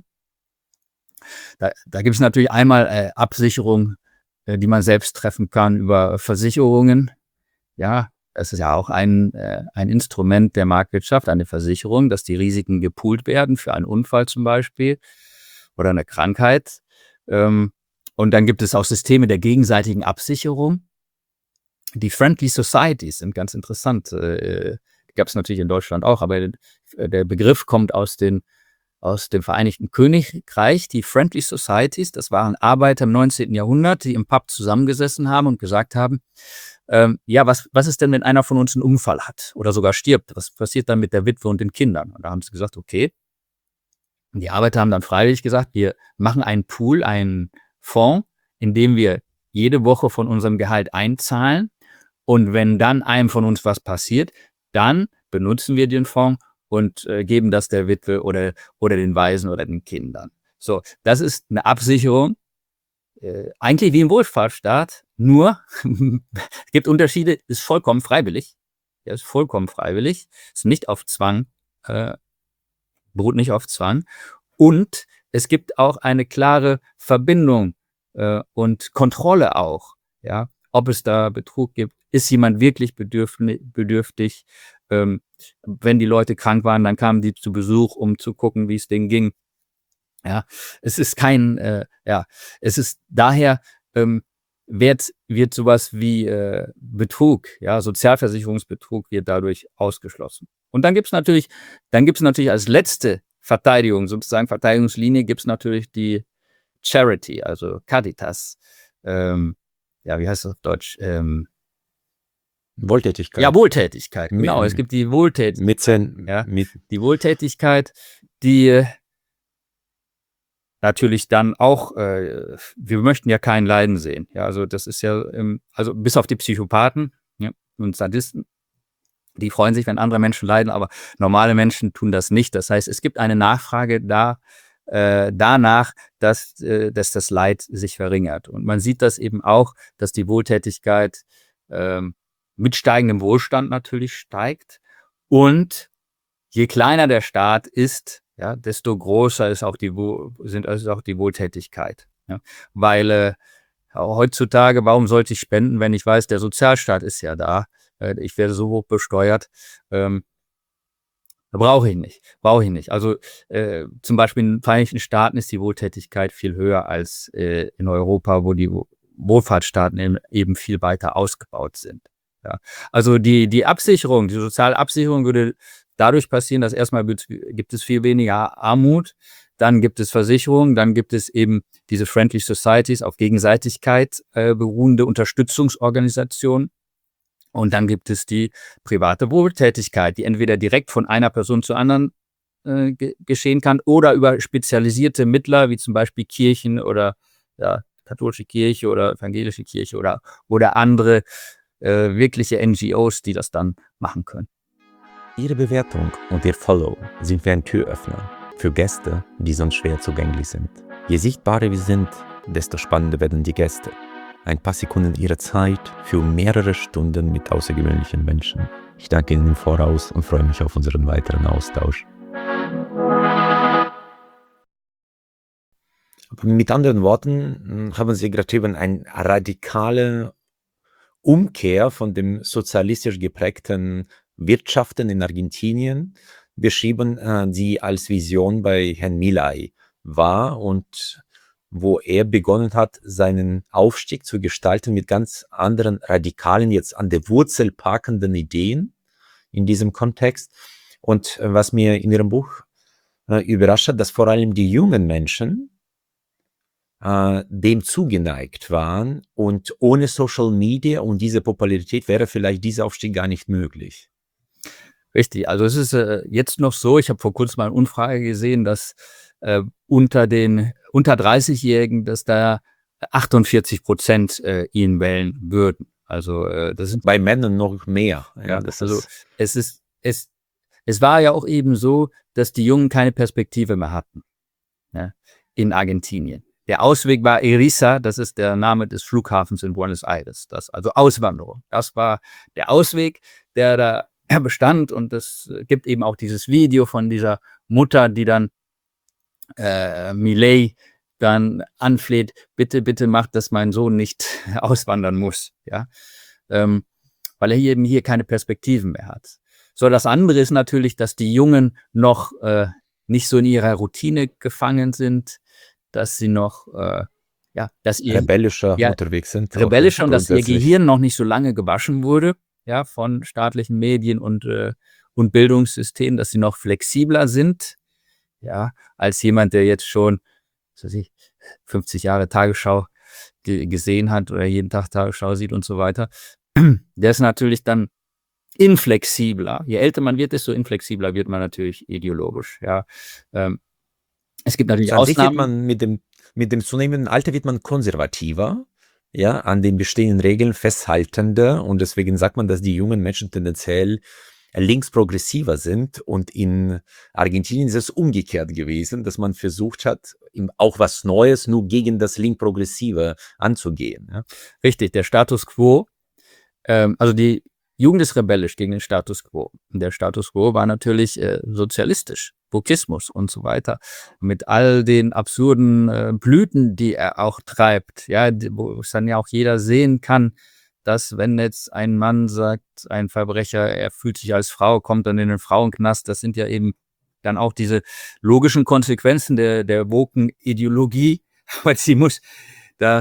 Da gibt es natürlich einmal Absicherung, die man selbst treffen kann über Versicherungen. Ja, es ist ja auch ein Instrument der Marktwirtschaft, eine Versicherung, dass die Risiken gepoolt werden für einen Unfall zum Beispiel oder eine Krankheit. Und dann gibt es auch Systeme der gegenseitigen Absicherung. Die Friendly Societies sind ganz interessant. Gab es natürlich in Deutschland auch, aber der Begriff kommt aus dem Vereinigten Königreich. Die Friendly Societies, das waren Arbeiter im 19. Jahrhundert, die im Pub zusammengesessen haben und gesagt haben, ja, was ist denn, wenn einer von uns einen Unfall hat oder sogar stirbt? Was passiert dann mit der Witwe und den Kindern? Und da haben sie gesagt, okay. Und die Arbeiter haben dann freiwillig gesagt, wir machen einen Pool, einen Fonds, in dem wir jede Woche von unserem Gehalt einzahlen. Und wenn dann einem von uns was passiert, dann benutzen wir den Fonds und geben das der Witwe oder den Waisen oder den Kindern. So, das ist eine Absicherung, eigentlich wie im Wohlfahrtsstaat, nur es gibt Unterschiede, ist vollkommen freiwillig. Ja, ist vollkommen freiwillig, ist nicht auf Zwang, beruht nicht auf Zwang. Und es gibt auch eine klare Verbindung und Kontrolle auch, ja, ob es da Betrug gibt. Ist jemand wirklich bedürftig? Wenn die Leute krank waren, dann kamen die zu Besuch, um zu gucken, wie es denen ging. Ja, es ist es ist daher wird sowas wie Betrug, ja, Sozialversicherungsbetrug wird dadurch ausgeschlossen. Und dann gibt's natürlich als letzte Verteidigung, sozusagen Verteidigungslinie, gibt's natürlich die Charity, also Caritas. Ja, wie heißt das auf Deutsch? Wohltätigkeit. Ja, Wohltätigkeit, Mi- genau. Es gibt die Wohltätigkeit. Ja. Mit Die Wohltätigkeit, die natürlich dann auch, wir möchten ja kein Leiden sehen. Ja, also das ist ja, also bis auf die Psychopathen, ja, und Sadisten, die freuen sich, wenn andere Menschen leiden, aber normale Menschen tun das nicht. Das heißt, es gibt eine Nachfrage danach, dass das Leid sich verringert. Und man sieht das eben auch, dass die Wohltätigkeit mit steigendem Wohlstand natürlich steigt. Und je kleiner der Staat ist, ja, desto größer ist auch die Wohltätigkeit. Ja. Weil heutzutage, warum sollte ich spenden, wenn ich weiß, der Sozialstaat ist ja da, ich werde so hoch besteuert, brauche ich nicht. Also zum Beispiel in den Vereinigten Staaten ist die Wohltätigkeit viel höher als in Europa, wo die Wohlfahrtsstaaten eben viel weiter ausgebaut sind. Ja. Also die Absicherung, die soziale Absicherung würde dadurch passieren, dass erstmal gibt es viel weniger Armut, dann gibt es Versicherungen, dann gibt es eben diese Friendly Societies, auf Gegenseitigkeit beruhende Unterstützungsorganisationen. Und dann gibt es die private Wohltätigkeit, die entweder direkt von einer Person zur anderen geschehen kann oder über spezialisierte Mittler, wie zum Beispiel Kirchen oder ja, katholische Kirche oder evangelische Kirche oder andere wirkliche NGOs, die das dann machen können. Ihre Bewertung und Ihr Follow sind wie ein Türöffner für Gäste, die sonst schwer zugänglich sind. Je sichtbarer wir sind, desto spannender werden die Gäste. Ein paar Sekunden Ihrer Zeit für mehrere Stunden mit außergewöhnlichen Menschen. Ich danke Ihnen im Voraus und freue mich auf unseren weiteren Austausch. Aber mit anderen Worten haben Sie gerade eben eine radikale Umkehr von dem sozialistisch geprägten Wirtschaften in Argentinien beschrieben, die als Vision bei Herrn Milei war und wo er begonnen hat, seinen Aufstieg zu gestalten mit ganz anderen radikalen, jetzt an der Wurzel packenden Ideen in diesem Kontext. Und was mir in Ihrem Buch überrascht hat, dass vor allem die jungen Menschen dem zugeneigt waren und ohne Social Media und diese Popularität wäre vielleicht dieser Aufstieg gar nicht möglich. Richtig, also es ist jetzt noch so, ich habe vor kurzem mal eine Umfrage gesehen, dass unter 30-Jährigen, dass da 48% ihn wählen würden. Also das sind bei Männern noch mehr. Ja, also es war ja auch eben so, dass die Jungen keine Perspektive mehr hatten, ja, in Argentinien. Der Ausweg war Eriza, das ist der Name des Flughafens in Buenos Aires. Also Auswanderung. Das war der Ausweg, der da bestand. Und es gibt eben auch dieses Video von dieser Mutter, die dann Milei dann anfleht, bitte, bitte macht, dass mein Sohn nicht auswandern muss. Ja, weil er hier keine Perspektiven mehr hat. So, das andere ist natürlich, dass die Jungen noch nicht so in ihrer Routine gefangen sind, dass sie noch dass ihr rebellischer unterwegs sind. Rebellischer und dass ihr Gehirn noch nicht so lange gewaschen wurde, ja, von staatlichen Medien und Bildungssystemen, dass sie noch flexibler sind, ja, als jemand, der jetzt schon, 50 Jahre Tagesschau gesehen hat oder jeden Tag Tagesschau sieht und so weiter. Der ist natürlich dann inflexibler. Je älter man wird, desto inflexibler wird man natürlich ideologisch, ja. Es gibt natürlich Ausnahmen. Wird man mit dem zunehmenden Alter wird man konservativer, ja, an den bestehenden Regeln festhaltender und deswegen sagt man, dass die jungen Menschen tendenziell linksprogressiver sind und in Argentinien ist es umgekehrt gewesen, dass man versucht hat, auch was Neues nur gegen das Linkprogressive anzugehen. Ja. Richtig, der Status quo, also die Jugend ist rebellisch gegen den Status quo. Und der Status quo war natürlich sozialistisch, Wokismus und so weiter. Mit all den absurden Blüten, die er auch treibt, ja, wo es dann ja auch jeder sehen kann, dass wenn jetzt ein Mann sagt, ein Verbrecher, er fühlt sich als Frau, kommt dann in den Frauenknast, das sind ja eben dann auch diese logischen Konsequenzen der woken Ideologie, aber sie muss da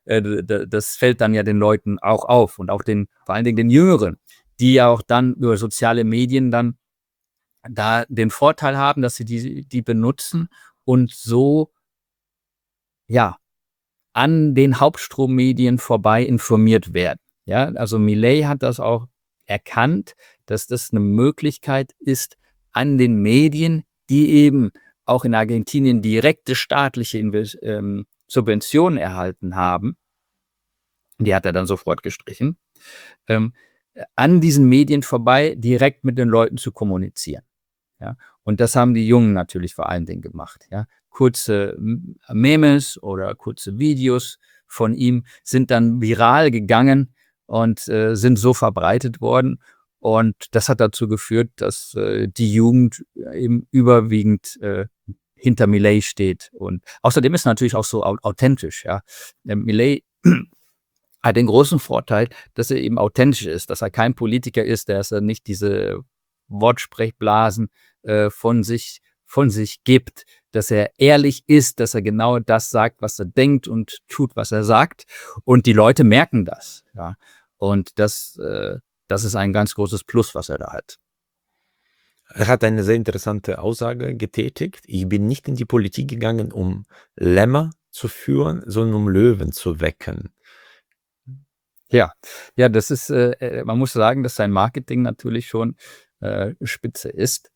das fällt dann ja den Leuten auch auf und auch vor allen Dingen den Jüngeren, die ja auch dann über soziale Medien dann da den Vorteil haben, dass sie die benutzen und so, ja, an den Hauptstrummedien vorbei informiert werden. Ja, also Milei hat das auch erkannt, dass das eine Möglichkeit ist, an den Medien, die eben auch in Argentinien direkte staatliche Subventionen erhalten haben, die hat er dann sofort gestrichen, ähm, an diesen Medien vorbei direkt mit den Leuten zu kommunizieren. Ja, und das haben die Jungen natürlich vor allen Dingen gemacht. Ja, kurze Memes oder kurze Videos von ihm sind dann viral gegangen und sind so verbreitet worden. Und das hat dazu geführt, dass die Jugend eben überwiegend hinter Milei steht. Und außerdem ist natürlich auch so authentisch. Ja, Milei hat den großen Vorteil, dass er eben authentisch ist, dass er kein Politiker ist, dass er nicht diese Wortsprechblasen von sich gibt, dass er ehrlich ist, dass er genau das sagt, was er denkt und tut, was er sagt. Und die Leute merken das. Ja. Und das ist ein ganz großes Plus, was er da hat. Er hat eine sehr interessante Aussage getätigt. Ich bin nicht in die Politik gegangen, um Lämmer zu führen, sondern um Löwen zu wecken. Ja, das ist, man muss sagen, dass sein Marketing natürlich schon spitze ist.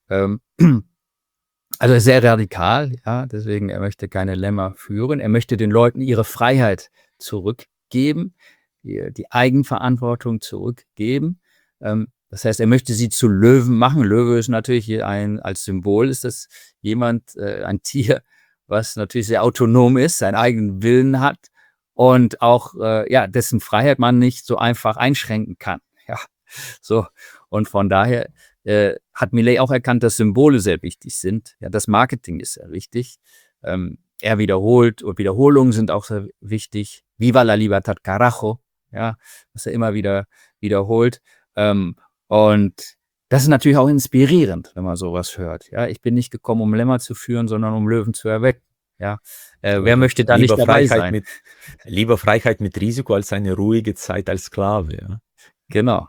Also sehr radikal, ja, deswegen, er möchte keine Lämmer führen. Er möchte den Leuten ihre Freiheit zurückgeben, die Eigenverantwortung zurückgeben. Das heißt, er möchte sie zu Löwen machen. Löwe ist natürlich als Symbol ist das ein Tier, was natürlich sehr autonom ist, seinen eigenen Willen hat und auch, dessen Freiheit man nicht so einfach einschränken kann. Ja, so. Und von daher hat Milei auch erkannt, dass Symbole sehr wichtig sind. Ja, das Marketing ist sehr wichtig. Er wiederholt und Wiederholungen sind auch sehr wichtig. Viva la libertad, carajo. Ja, was er immer wieder wiederholt. Und das ist natürlich auch inspirierend, wenn man sowas hört. Ja, ich bin nicht gekommen, um Lämmer zu führen, sondern um Löwen zu erwecken. Ja, wer möchte da nicht dabei sein? Lieber Freiheit mit Risiko als eine ruhige Zeit als Sklave. Ja? Genau.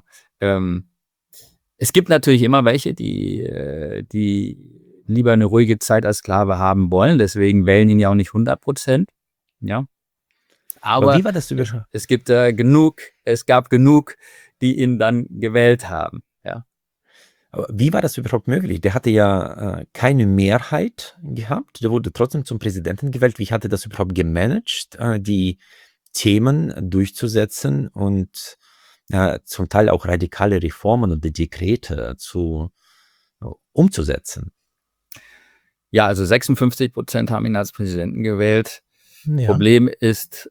Es gibt natürlich immer welche, die lieber eine ruhige Zeit als Sklave haben wollen. Deswegen wählen ihn ja auch nicht 100%. Ja. Aber wie war das überhaupt? Es gab genug, die ihn dann gewählt haben. Ja. Aber wie war das überhaupt möglich? Der hatte ja keine Mehrheit gehabt. Der wurde trotzdem zum Präsidenten gewählt. Wie hat er das überhaupt gemanagt, die Themen durchzusetzen und zum Teil auch radikale Reformen und die Dekrete umzusetzen? Ja, also 56% haben ihn als Präsidenten gewählt. Ja. Problem ist,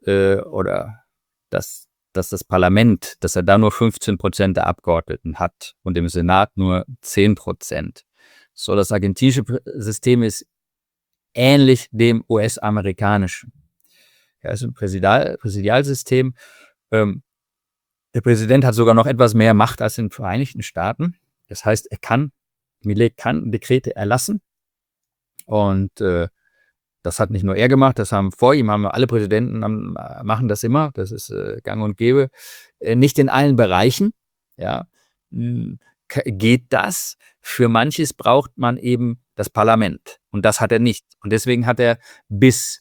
dass das Parlament, dass er da nur 15% der Abgeordneten hat und im Senat nur 10%. So, das argentinische System ist ähnlich dem US-amerikanischen. Ja, es ist ein Präsidialsystem. Der Präsident hat sogar noch etwas mehr Macht als in den Vereinigten Staaten. Das heißt, Milei kann Dekrete erlassen. Und das hat nicht nur er gemacht, vor ihm haben alle Präsidenten machen das immer. Das ist gang und gäbe. Nicht in allen Bereichen, ja, geht das. Für manches braucht man eben das Parlament. Und das hat er nicht. Und deswegen hat er bis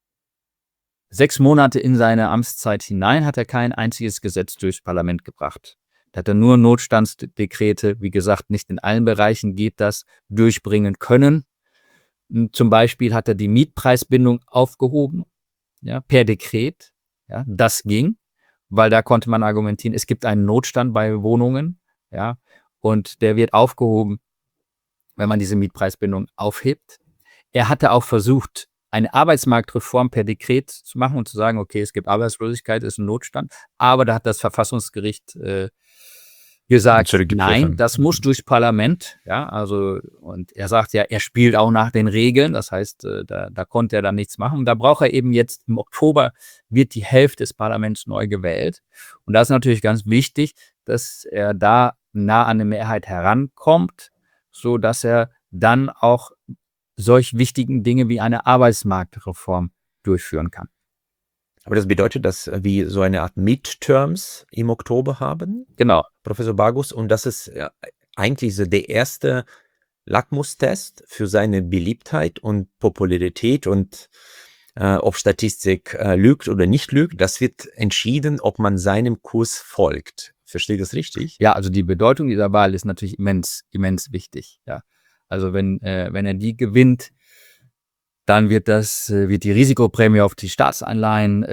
6 Monate in seine Amtszeit hinein hat er kein einziges Gesetz durchs Parlament gebracht. Da hat er nur Notstandsdekrete, wie gesagt, nicht in allen Bereichen geht das, durchbringen können. Zum Beispiel hat er die Mietpreisbindung aufgehoben, ja, per Dekret. Ja, das ging, weil da konnte man argumentieren, es gibt einen Notstand bei Wohnungen, ja, und der wird aufgehoben, wenn man diese Mietpreisbindung aufhebt. Er hatte auch versucht, eine Arbeitsmarktreform per Dekret zu machen und zu sagen, okay, es gibt Arbeitslosigkeit, ist ein Notstand, aber da hat das Verfassungsgericht gesagt, nein, das muss durchs Parlament, ja, also, und er sagt ja, er spielt auch nach den Regeln, das heißt, da konnte er dann nichts machen. Da braucht er eben jetzt, im Oktober wird die Hälfte des Parlaments neu gewählt. Und das ist natürlich ganz wichtig, dass er da nah an eine Mehrheit herankommt, so dass er dann auch solch wichtigen Dinge wie eine Arbeitsmarktreform durchführen kann. Aber das bedeutet, dass wir so eine Art Midterms im Oktober haben, Genau. Professor Bagus, und das ist eigentlich so der erste Lackmustest für seine Beliebtheit und Popularität und ob Statistik lügt oder nicht lügt, das wird entschieden, ob man seinem Kurs folgt. Verstehe ich das richtig? Ja, also die Bedeutung dieser Wahl ist natürlich immens, immens wichtig. Ja, also wenn er die gewinnt, dann wird die Risikoprämie auf die Staatsanleihen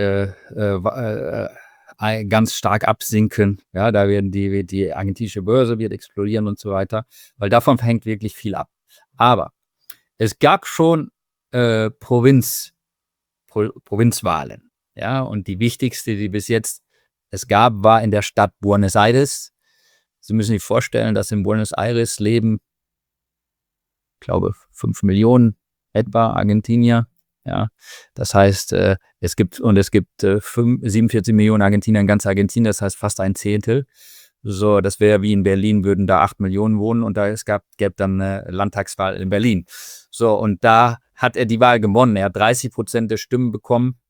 ganz stark absinken. Ja, da wird die argentinische Börse wird explodieren und so weiter, weil davon hängt wirklich viel ab. Aber es gab schon Provinzwahlen. Ja, und die wichtigste, die bis jetzt es gab, war in der Stadt Buenos Aires. Sie müssen sich vorstellen, dass in Buenos Aires leben, ich glaube, 5 Millionen etwa Argentinier. Ja, das heißt, es gibt 47 Millionen Argentinier in ganz Argentinien, das heißt fast ein Zehntel. So, das wäre wie in Berlin, würden da 8 Millionen wohnen und gäbe dann eine Landtagswahl in Berlin. So, und da hat er die Wahl gewonnen. Er hat 30% der Stimmen bekommen.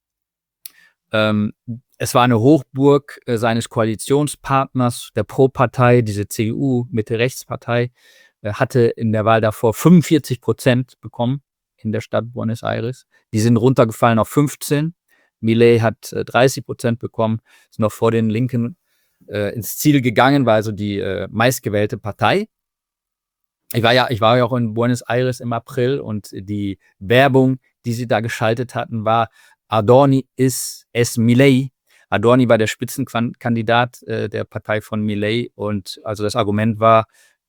Es war eine Hochburg seines Koalitionspartners, der Pro-Partei, diese CDU, Mitte-Rechts-Partei, hatte in der Wahl davor 45% bekommen in der Stadt Buenos Aires. Die sind runtergefallen auf 15. Milei hat 30% bekommen, ist noch vor den Linken ins Ziel gegangen, war also die meistgewählte Partei. Ich war ja auch in Buenos Aires im April und die Werbung, die sie da geschaltet hatten, war Adorni es Milei. Adorni war der Spitzenkandidat der Partei von Milei und also das Argument war,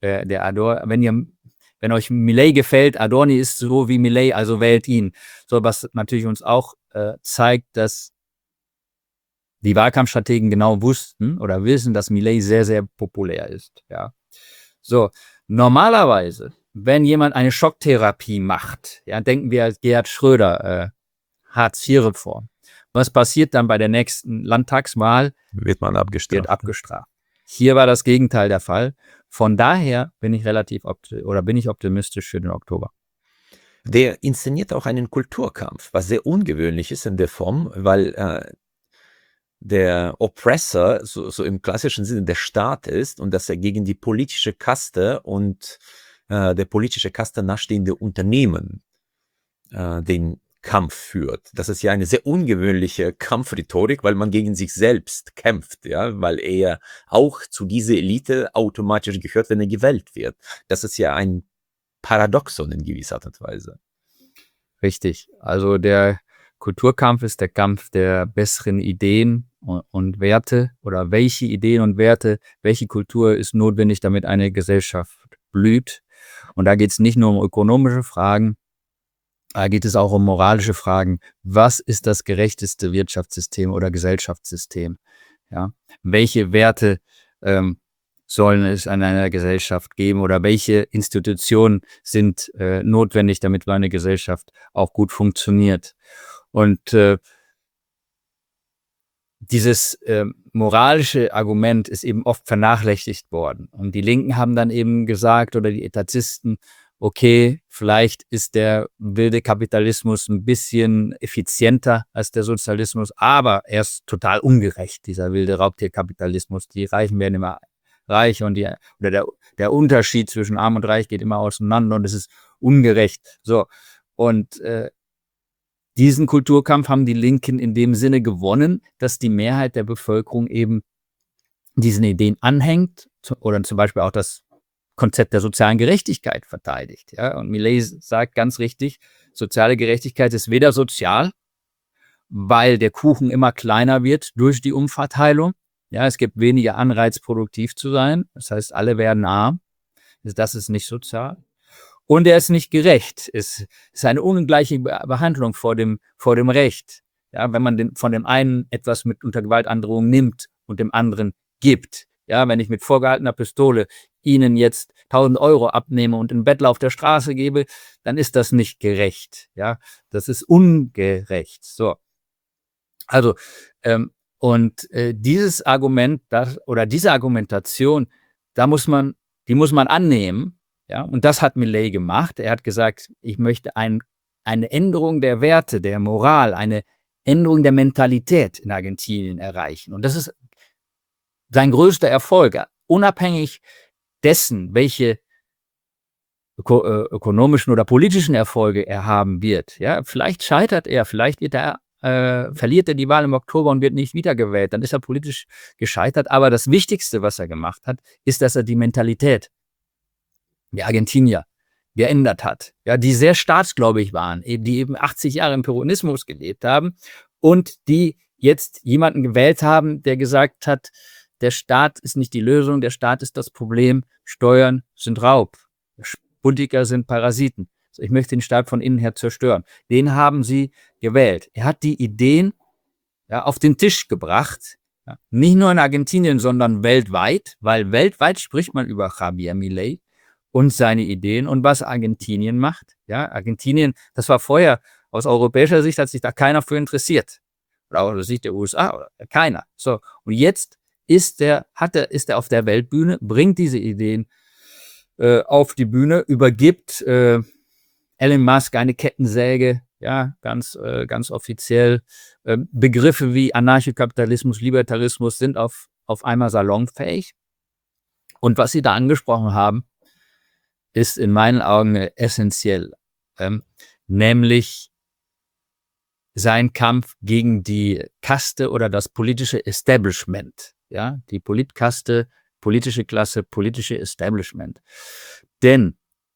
wenn euch Milei gefällt, Adorni ist so wie Milei, also wählt ihn. So, was natürlich uns auch zeigt, dass die Wahlkampfstrategen genau wussten oder wissen, dass Milei sehr, sehr populär ist. Ja. So, normalerweise, wenn jemand eine Schocktherapie macht, ja, denken wir an Gerhard Schröder, Hartz-IV-Reform. Was passiert dann bei der nächsten Landtagswahl? Wird man abgestraft. Wird abgestraft. Hier war das Gegenteil der Fall. Von daher bin ich optimistisch für den Oktober. Der inszeniert auch einen Kulturkampf, was sehr ungewöhnlich ist in der Form, weil der Oppressor so im klassischen Sinne der Staat ist und dass er gegen die politische Kaste und der politische Kaste nachstehende Unternehmen den Kampf führt. Das ist ja eine sehr ungewöhnliche Kampfrhetorik, weil man gegen sich selbst kämpft, ja, weil er auch zu dieser Elite automatisch gehört, wenn er gewählt wird. Das ist ja ein Paradoxon in gewisser Art und Weise. Richtig. Also der Kulturkampf ist der Kampf der besseren Ideen und Werte oder welche Ideen und Werte, welche Kultur ist notwendig, damit eine Gesellschaft blüht. Und da geht es nicht nur um ökonomische Fragen, da geht es auch um moralische Fragen. Was ist das gerechteste Wirtschaftssystem oder Gesellschaftssystem? Ja? Welche Werte sollen es an einer Gesellschaft geben oder welche Institutionen sind notwendig, damit eine Gesellschaft auch gut funktioniert? Und dieses moralische Argument ist eben oft vernachlässigt worden. Und die Linken haben dann eben gesagt, oder die Etatisten, okay, vielleicht ist der wilde Kapitalismus ein bisschen effizienter als der Sozialismus, aber er ist total ungerecht, dieser wilde Raubtierkapitalismus. Die Reichen werden immer reicher und der Unterschied zwischen Arm und Reich geht immer auseinander und es ist ungerecht. So, und diesen Kulturkampf haben die Linken in dem Sinne gewonnen, dass die Mehrheit der Bevölkerung eben diesen Ideen anhängt oder zum Beispiel auch das Konzept der sozialen Gerechtigkeit verteidigt. Ja? Und Milei sagt ganz richtig, soziale Gerechtigkeit ist weder sozial, weil der Kuchen immer kleiner wird durch die Umverteilung. Ja, es gibt weniger Anreiz, produktiv zu sein. Das heißt, alle werden arm. Das ist nicht sozial. Und er ist nicht gerecht. Es ist eine ungleiche Behandlung vor dem Recht. Ja, wenn man von dem einen etwas mit unter Gewaltandrohung nimmt und dem anderen gibt. Ja, wenn ich mit vorgehaltener Pistole Ihnen jetzt 1.000 Euro abnehme und einen Bettler auf der Straße gebe, dann ist das nicht gerecht. Ja, das ist ungerecht. So. Also, dieses Argument, diese Argumentation, die muss man annehmen. Ja, und das hat Milei gemacht. Er hat gesagt, ich möchte eine Änderung der Werte, der Moral, eine Änderung der Mentalität in Argentinien erreichen. Und das ist sein größter Erfolg, unabhängig dessen, welche ökonomischen oder politischen Erfolge er haben wird. Ja, vielleicht scheitert er, vielleicht wird er, verliert er die Wahl im Oktober und wird nicht wiedergewählt. Dann ist er politisch gescheitert. Aber das Wichtigste, was er gemacht hat, ist, dass er die Mentalität der Argentinier geändert hat, ja, die sehr staatsgläubig waren, die eben 80 Jahre im Peronismus gelebt haben und die jetzt jemanden gewählt haben, der gesagt hat, der Staat ist nicht die Lösung, der Staat ist das Problem, Steuern sind Raub, Politiker sind Parasiten. Also ich möchte den Staat von innen her zerstören. Den haben sie gewählt. Er hat die Ideen, ja, auf den Tisch gebracht, ja, nicht nur in Argentinien, sondern weltweit, weil weltweit spricht man über Javier Milei und seine Ideen und was Argentinien macht. Ja, Argentinien, das war vorher aus europäischer Sicht, hat sich da keiner für interessiert. Oder aus der Sicht der USA, oder keiner. So, und jetzt ist er auf der Weltbühne, bringt diese Ideen auf die Bühne, übergibt Elon Musk eine Kettensäge, ja, ganz offiziell. Begriffe wie Anarchokapitalismus, Libertarismus sind auf einmal salonfähig. Und was Sie da angesprochen haben, ist in meinen Augen essentiell, nämlich sein Kampf gegen die Kaste oder das politische Establishment, ja, die Politkaste, politische Klasse, politische Establishment. Denn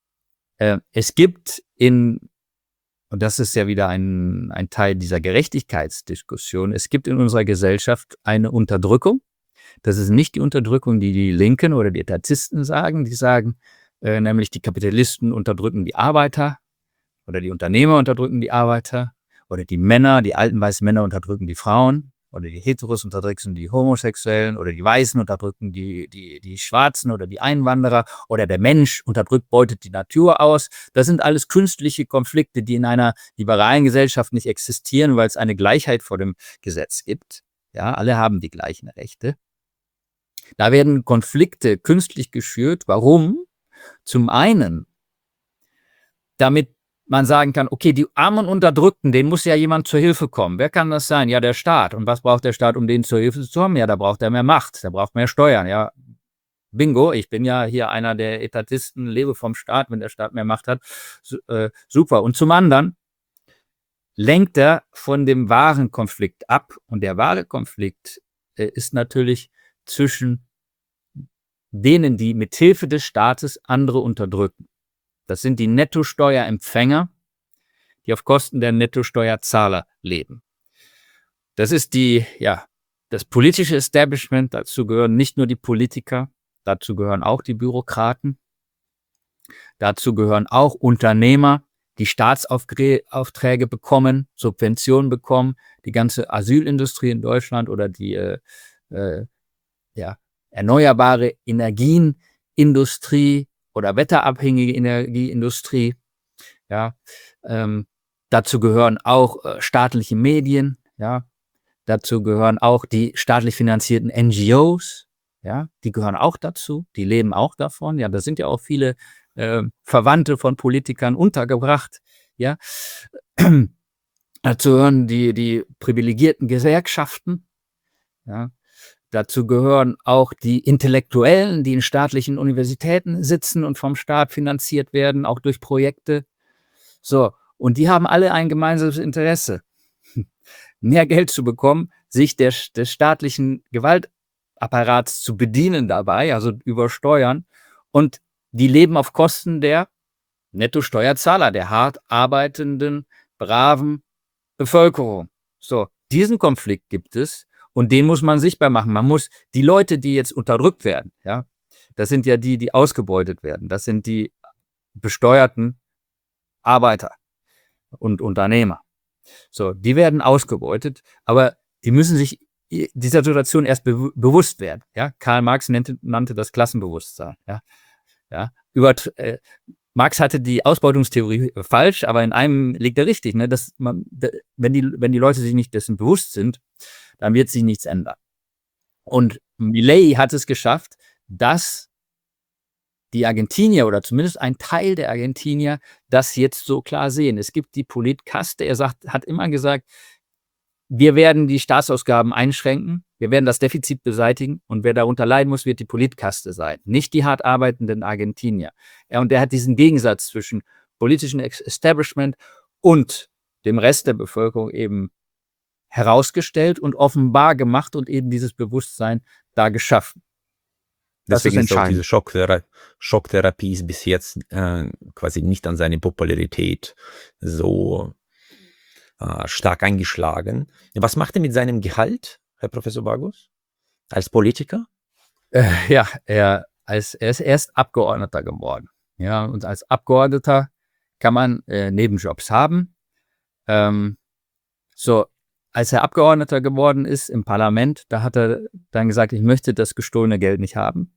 es gibt und das ist ja wieder ein Teil dieser Gerechtigkeitsdiskussion, es gibt in unserer Gesellschaft eine Unterdrückung. Das ist nicht die Unterdrückung, die die Linken oder die Etatisten sagen. Die sagen, nämlich die Kapitalisten unterdrücken die Arbeiter oder die Unternehmer unterdrücken die Arbeiter oder die Männer, die alten weißen Männer unterdrücken die Frauen oder die Heteros unterdrücken die Homosexuellen oder die Weißen unterdrücken die Schwarzen oder die Einwanderer oder der Mensch unterdrückt, beutet die Natur aus. Das sind alles künstliche Konflikte, die in einer liberalen Gesellschaft nicht existieren, weil es eine Gleichheit vor dem Gesetz gibt. Ja, alle haben die gleichen Rechte. Da werden Konflikte künstlich geschürt. Warum? Zum einen, damit man sagen kann, okay, die armen Unterdrückten, denen muss ja jemand zur Hilfe kommen. Wer kann das sein? Ja, der Staat. Und was braucht der Staat, um denen zur Hilfe zu kommen? Ja, da braucht er mehr Macht, da braucht mehr Steuern. Ja, bingo, ich bin ja hier einer der Etatisten, lebe vom Staat, wenn der Staat mehr Macht hat. Super. Und zum anderen lenkt er von dem wahren Konflikt ab. Und der wahre Konflikt ist natürlich zwischen denen, die mit Hilfe des Staates andere unterdrücken. Das sind die Nettosteuerempfänger, die auf Kosten der Nettosteuerzahler leben. Das ist das politische Establishment, dazu gehören nicht nur die Politiker, dazu gehören auch die Bürokraten, dazu gehören auch Unternehmer, die Staatsaufträge bekommen, Subventionen bekommen, die ganze Asylindustrie in Deutschland oder die erneuerbare Energienindustrie oder wetterabhängige Energieindustrie. Ja, dazu gehören auch staatliche Medien. Ja, dazu gehören auch die staatlich finanzierten NGOs. Ja, die gehören auch dazu. Die leben auch davon. Ja, da sind ja auch viele Verwandte von Politikern untergebracht. Ja, dazu gehören die privilegierten Gewerkschaften. Ja. Dazu gehören auch die Intellektuellen, die in staatlichen Universitäten sitzen und vom Staat finanziert werden, auch durch Projekte. So, und die haben alle ein gemeinsames Interesse, mehr Geld zu bekommen, sich des staatlichen Gewaltapparats zu bedienen dabei, also über Steuern. Und die leben auf Kosten der Nettosteuerzahler, der hart arbeitenden, braven Bevölkerung. So, diesen Konflikt gibt es. Und den muss man sichtbar machen. Man muss die Leute, die jetzt unterdrückt werden, ja, das sind ja die ausgebeutet werden. Das sind die besteuerten Arbeiter und Unternehmer. So, die werden ausgebeutet, aber die müssen sich dieser Situation erst bewusst werden. Ja, Karl Marx nannte das Klassenbewusstsein. Ja. Marx hatte die Ausbeutungstheorie falsch, aber in einem liegt er richtig, ne, dass wenn die Leute sich nicht dessen bewusst sind, dann wird sich nichts ändern. Und Milei hat es geschafft, dass die Argentinier oder zumindest ein Teil der Argentinier das jetzt so klar sehen. Es gibt die Politkaste, hat immer gesagt, wir werden die Staatsausgaben einschränken, wir werden das Defizit beseitigen und wer darunter leiden muss, wird die Politkaste sein, nicht die hart arbeitenden Argentinier. Ja, und der hat diesen Gegensatz zwischen politischem Establishment und dem Rest der Bevölkerung eben herausgestellt und offenbar gemacht und eben dieses Bewusstsein da geschaffen. Das Deswegen ist ist auch diese entscheidend. Schocktherapie ist bis jetzt quasi nicht an seine Popularität so stark eingeschlagen. Was macht er mit seinem Gehalt, Herr Professor Bagos, als Politiker? Ja, er ist erst Abgeordneter geworden. Ja, und als Abgeordneter kann man Nebenjobs haben. So, als er Abgeordneter geworden ist im Parlament, da hat er dann gesagt, ich möchte das gestohlene Geld nicht haben.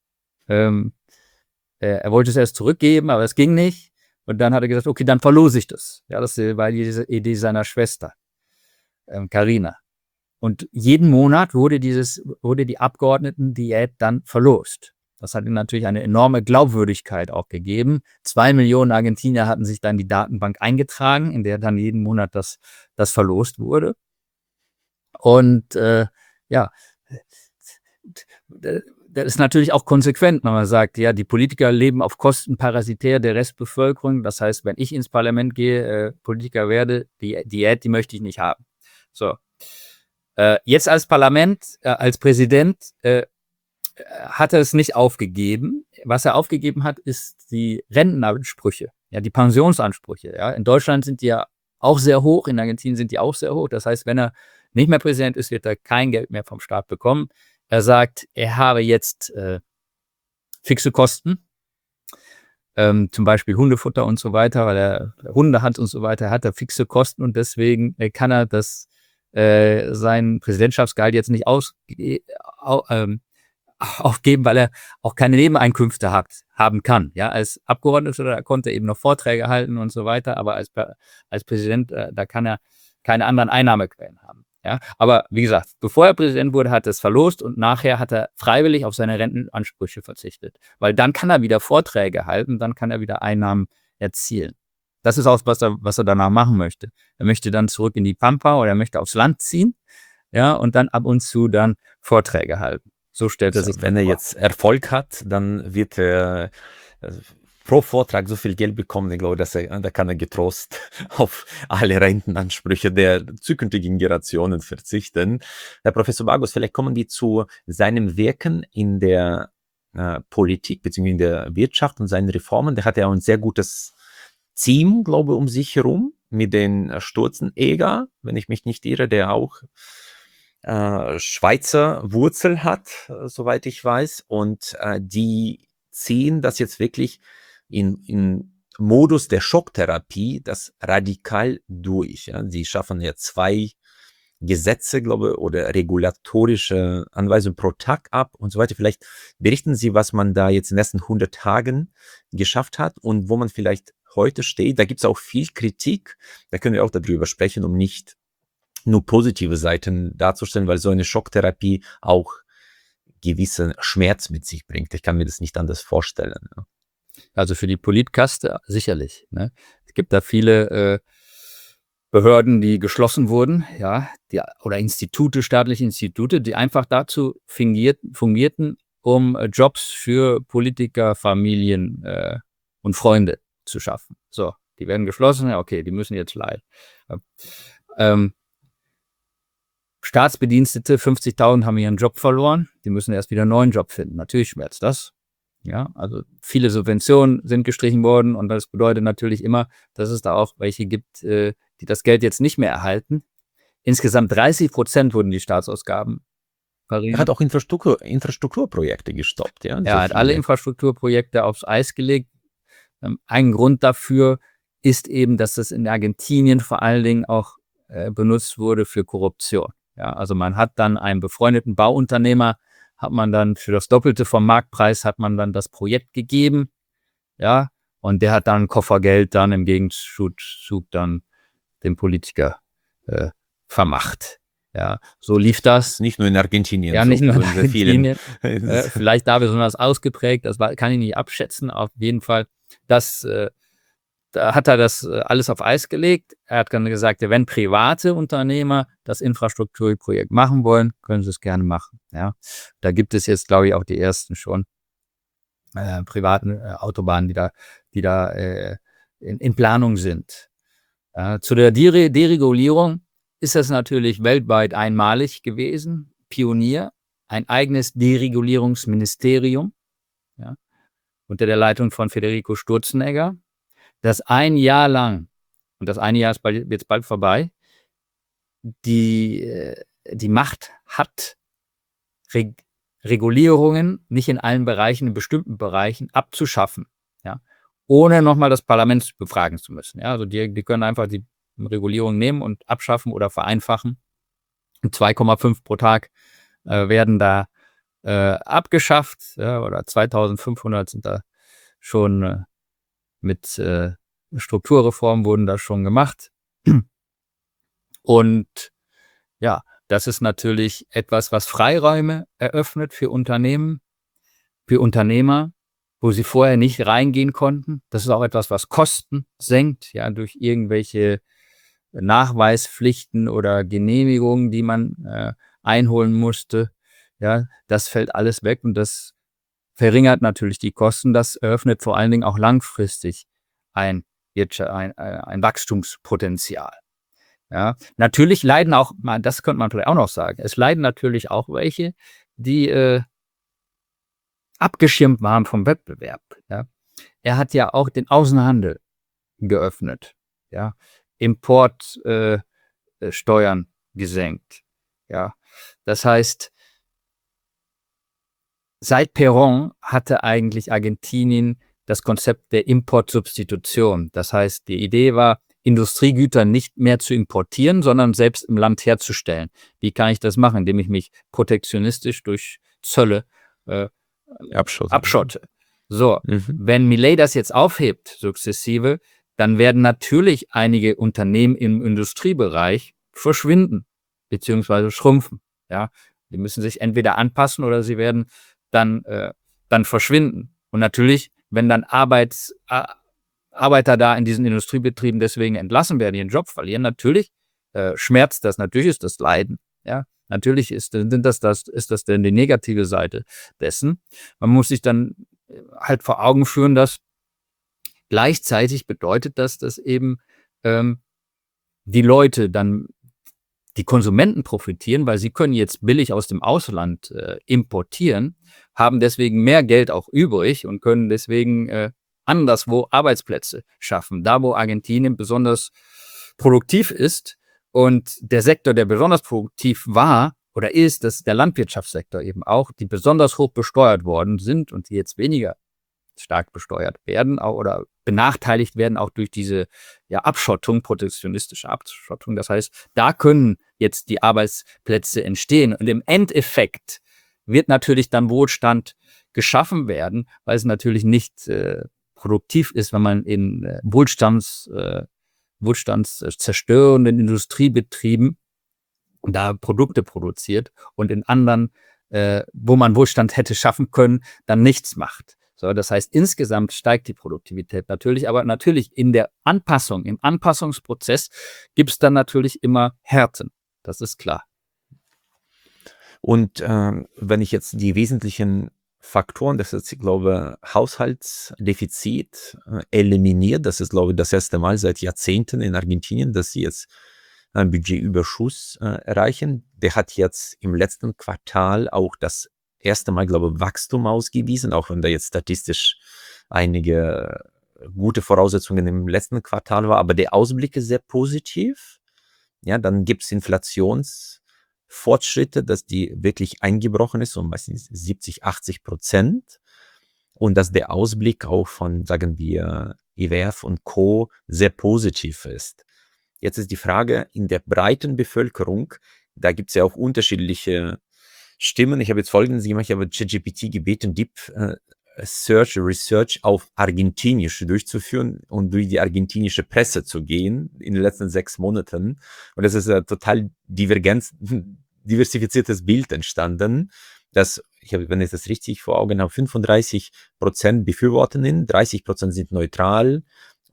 Er wollte es erst zurückgeben, aber es ging nicht. Und dann hat er gesagt, okay, dann verlose ich das. Ja, das war diese Idee seiner Schwester, Carina. Und jeden Monat wurde die Abgeordnetendiät dann verlost. Das hat ihm natürlich eine enorme Glaubwürdigkeit auch gegeben. 2 Millionen Argentinier hatten sich dann die Datenbank eingetragen, in der dann jeden Monat das verlost wurde. Und ja, das ist natürlich auch konsequent, wenn man sagt, ja, die Politiker leben auf Kosten parasitär der Restbevölkerung. Das heißt, wenn ich ins Parlament gehe, Politiker werde, die Diät, die möchte ich nicht haben. So. Jetzt als Präsident hat er es nicht aufgegeben. Was er aufgegeben hat, ist die Rentenansprüche, ja, die Pensionsansprüche. Ja. In Deutschland sind die ja auch sehr hoch, in Argentinien sind die auch sehr hoch. Das heißt, wenn er nicht mehr Präsident ist, wird er kein Geld mehr vom Staat bekommen. Er sagt, er habe jetzt fixe Kosten, zum Beispiel Hundefutter und so weiter, weil er Hunde hat und so weiter, hat er fixe Kosten und deswegen kann er sein Präsidentschaftsgehalt jetzt nicht aufgeben, weil er auch keine Nebeneinkünfte haben kann. Ja, als Abgeordneter konnte er eben noch Vorträge halten und so weiter, aber als Präsident, da kann er keine anderen Einnahmequellen haben. Ja, aber wie gesagt, bevor er Präsident wurde, hat er es verlost und nachher hat er freiwillig auf seine Rentenansprüche verzichtet, weil dann kann er wieder Vorträge halten, dann kann er wieder Einnahmen erzielen. Das ist auch, was er danach machen möchte. Er möchte dann zurück in die Pampa oder er möchte aufs Land ziehen, ja, und dann ab und zu dann Vorträge halten. So stellt er sich Wenn er jetzt Erfolg hat, dann wird er pro Vortrag so viel Geld bekommen, ich glaube, da kann er getrost auf alle Rentenansprüche der zukünftigen Generationen verzichten. Herr Professor Bagos, vielleicht kommen wir zu seinem Wirken in der Politik bzw. in der Wirtschaft und seinen Reformen. Der hat ja auch ein sehr gutes Team, glaube ich, um sich herum mit den Sturzenegger, wenn ich mich nicht irre, der auch Schweizer Wurzel hat, soweit ich weiß, und die ziehen das jetzt wirklich in Modus der Schocktherapie das radikal durch. Ja. Sie schaffen ja 2 Gesetze, glaube ich, oder regulatorische Anweisungen pro Tag ab und so weiter. Vielleicht berichten Sie, was man da jetzt in den letzten 100 Tagen geschafft hat und wo man vielleicht heute steht. Da gibt es auch viel Kritik. Da können wir auch darüber sprechen, um nicht nur positive Seiten darzustellen, weil so eine Schocktherapie auch gewissen Schmerz mit sich bringt. Ich kann mir das nicht anders vorstellen. Ja. Also für die Politkaste sicherlich. Ne? Es gibt da viele Behörden, die geschlossen wurden, ja, oder Institute, staatliche Institute, die einfach dazu fungierten, um Jobs für Politiker, Familien und Freunde zu schaffen. So, die werden geschlossen, ja, okay, die müssen jetzt leiden. Staatsbedienstete, 50.000 haben ihren Job verloren, die müssen erst wieder einen neuen Job finden. Natürlich schmerzt das. Ja, also viele Subventionen sind gestrichen worden und das bedeutet natürlich immer, dass es da auch welche gibt, die das Geld jetzt nicht mehr erhalten. Insgesamt 30% wurden die Staatsausgaben verringert. Er hat auch Infrastrukturprojekte gestoppt. Ja, er hat alle Infrastrukturprojekte aufs Eis gelegt. Ein Grund dafür ist eben, dass das in Argentinien vor allen Dingen auch benutzt wurde für Korruption. Ja, also man hat dann einen befreundeten Bauunternehmer, hat man dann für das Doppelte vom Marktpreis hat man dann das Projekt gegeben, ja, und der hat dann ein Koffer Geld dann im Gegenzug dann dem Politiker vermacht. Ja, so lief das. Nicht nur in Argentinien. Ja, nicht nur in Argentinien. Vielleicht da besonders ausgeprägt, kann ich nicht abschätzen. Auf jeden Fall, das da hat er das alles auf Eis gelegt. Er hat dann gesagt, wenn private Unternehmer das Infrastrukturprojekt machen wollen, können sie es gerne machen. Ja, da gibt es jetzt, glaube ich, auch die ersten schon privaten Autobahnen, die da in Planung sind. Zu der Deregulierung ist das natürlich weltweit einmalig gewesen. Pionier, ein eigenes Deregulierungsministerium, ja, unter der Leitung von Federico Sturzenegger, das ein Jahr lang, und das eine Jahr ist jetzt bald vorbei, die Macht hat, Regulierungen nicht in allen Bereichen, in bestimmten Bereichen abzuschaffen, ja, ohne nochmal das Parlament befragen zu müssen. Ja, also die können einfach die Regulierung nehmen und abschaffen oder vereinfachen. Und 2,5 pro Tag werden da abgeschafft, ja, oder 2500 sind da schon mit Strukturreformen wurden da schon gemacht. Und ja, das ist natürlich etwas, was Freiräume eröffnet für Unternehmen, für Unternehmer, wo sie vorher nicht reingehen konnten. Das ist auch etwas, was Kosten senkt, ja, durch irgendwelche Nachweispflichten oder Genehmigungen, die man einholen musste. Ja, das fällt alles weg und das verringert natürlich die Kosten. Das eröffnet vor allen Dingen auch langfristig ein Wachstumspotenzial. Ja, natürlich leiden auch, das könnte man vielleicht auch noch sagen, es leiden natürlich auch welche, die abgeschirmt waren vom Wettbewerb. Ja. Er hat ja auch den Außenhandel geöffnet, ja, Importsteuern gesenkt. Ja. Das heißt, seit Perón hatte eigentlich Argentinien das Konzept der Importsubstitution. Das heißt, die Idee war, Industriegüter nicht mehr zu importieren, sondern selbst im Land herzustellen. Wie kann ich das machen? Indem ich mich protektionistisch durch Zölle abschotte. So, wenn Milei das jetzt aufhebt, sukzessive, dann werden natürlich einige Unternehmen im Industriebereich verschwinden, beziehungsweise schrumpfen. Ja, die müssen sich entweder anpassen oder sie werden dann verschwinden. Und natürlich, wenn dann Arbeiter da in diesen Industriebetrieben deswegen entlassen werden, ihren Job verlieren, natürlich schmerzt das, natürlich ist das Leiden. Ja, natürlich ist das denn die negative Seite dessen. Man muss sich dann halt vor Augen führen, dass gleichzeitig bedeutet das, dass eben die Leute dann, die Konsumenten profitieren, weil sie können jetzt billig aus dem Ausland importieren, haben deswegen mehr Geld auch übrig und können deswegen anderswo Arbeitsplätze schaffen. Da, wo Argentinien besonders produktiv ist und der Sektor, der besonders produktiv war oder ist, das ist der Landwirtschaftssektor eben auch, die besonders hoch besteuert worden sind und die jetzt weniger stark besteuert werden oder benachteiligt werden auch durch diese Abschottung, protektionistische Abschottung. Das heißt, da können jetzt die Arbeitsplätze entstehen und im Endeffekt wird natürlich dann Wohlstand geschaffen werden, weil es natürlich nicht produktiv ist, wenn man in wohlstandszerstörenden Industriebetrieben da Produkte produziert und in anderen, wo man Wohlstand hätte schaffen können, dann nichts macht. So, das heißt, insgesamt steigt die Produktivität natürlich, aber natürlich in der Anpassung, im Anpassungsprozess gibt es dann natürlich immer Härten. Das ist klar. Und wenn ich jetzt die wesentlichen Faktoren, das ist, ich glaube, Haushaltsdefizit eliminiert, das ist, glaube ich, das erste Mal seit Jahrzehnten in Argentinien, dass sie jetzt einen Budgetüberschuss erreichen. Der hat jetzt im letzten Quartal auch das erste Mal, glaube ich, Wachstum ausgewiesen, auch wenn da jetzt statistisch einige gute Voraussetzungen im letzten Quartal war, aber der Ausblick ist sehr positiv. Ja, dann gibt es Inflationsfortschritte, dass die wirklich eingebrochen ist, um meistens 70-80%. Und dass der Ausblick auch von, sagen wir, IWF und Co. sehr positiv ist. Jetzt ist die Frage, in der breiten Bevölkerung, da gibt es ja auch unterschiedliche Stimmen. Ich habe jetzt Folgendes gemacht, ich habe ChatGPT gebeten, Deep Research auf Argentinisch durchzuführen und durch die argentinische Presse zu gehen in den letzten 6 Monaten. Und das ist ein total diversifiziertes Bild entstanden, dass, wenn ich das richtig vor Augen habe, 35% befürworten ihn, 30% sind neutral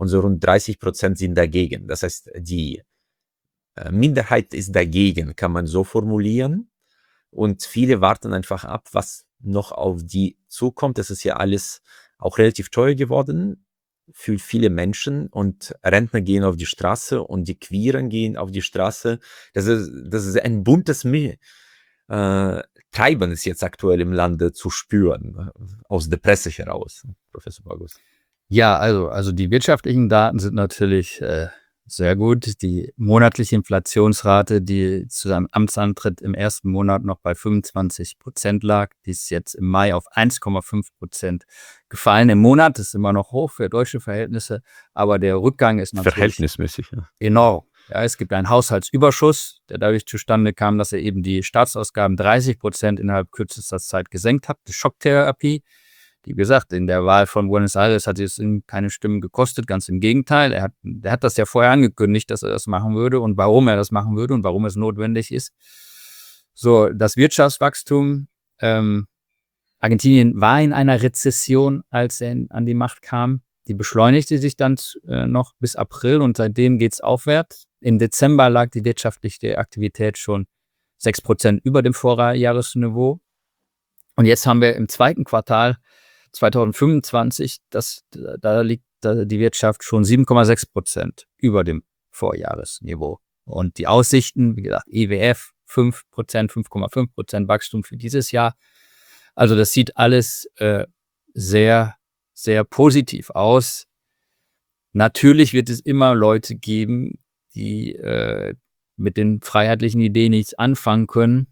und so rund 30% sind dagegen. Das heißt, die Minderheit ist dagegen, kann man so formulieren. Und viele warten einfach ab, was noch auf die zukommt. Das ist ja alles auch relativ teuer geworden für viele Menschen, und Rentner gehen auf die Straße und die Queeren gehen auf die Straße. Das ist ein buntes Treiben ist jetzt aktuell im Lande zu spüren, aus der Presse heraus, Professor Bogus. Ja, also die wirtschaftlichen Daten sind natürlich sehr gut. Die monatliche Inflationsrate, die zu seinem Amtsantritt im ersten Monat noch bei 25% lag, die ist jetzt im Mai auf 1,5% gefallen im Monat. Das ist immer noch hoch für deutsche Verhältnisse, aber der Rückgang ist natürlich Verhältnismäßig, ja. enorm. Ja, es gibt einen Haushaltsüberschuss, der dadurch zustande kam, dass er eben die Staatsausgaben 30% innerhalb kürzester Zeit gesenkt hat. Die Schocktherapie, wie gesagt, in der Wahl von Buenos Aires hat es ihm keine Stimmen gekostet, ganz im Gegenteil. Er hat das ja vorher angekündigt, dass er das machen würde und warum er das machen würde und warum es notwendig ist. So, das Wirtschaftswachstum, Argentinien war in einer Rezession, als er an die Macht kam. Die beschleunigte sich dann noch bis April und seitdem geht es aufwärts. Im Dezember lag die wirtschaftliche Aktivität schon 6% über dem Vorjahresniveau. Und jetzt haben wir im zweiten Quartal 2025, da liegt die Wirtschaft schon 7,6% über dem Vorjahresniveau. Und die Aussichten, wie gesagt, IWF 5%, 5,5% Wachstum für dieses Jahr. Also das sieht alles sehr, sehr positiv aus. Natürlich wird es immer Leute geben, die mit den freiheitlichen Ideen nichts anfangen können.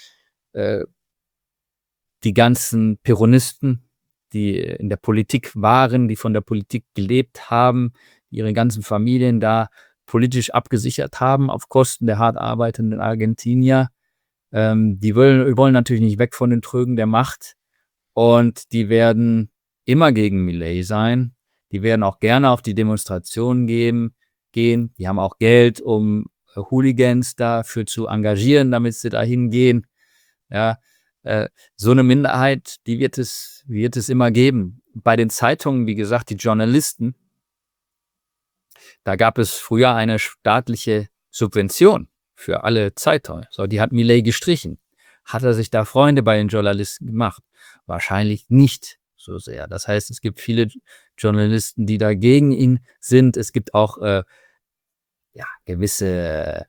Die ganzen Peronisten, die in der Politik waren, die von der Politik gelebt haben, die ihre ganzen Familien da politisch abgesichert haben auf Kosten der hart arbeitenden Argentinier. Die wollen natürlich nicht weg von den Trögen der Macht und die werden immer gegen Milei sein. Die werden auch gerne auf die Demonstrationen gehen. Die haben auch Geld, um Hooligans dafür zu engagieren, damit sie da hingehen. Ja, so eine Minderheit, die wird es immer geben. Bei den Zeitungen, wie gesagt, die Journalisten, da gab es früher eine staatliche Subvention für alle Zeitungen. So, die hat Milei gestrichen. Hat er sich da Freunde bei den Journalisten gemacht? Wahrscheinlich nicht so sehr. Das heißt, es gibt viele Journalisten, die dagegen ihn sind. Es gibt auch gewisse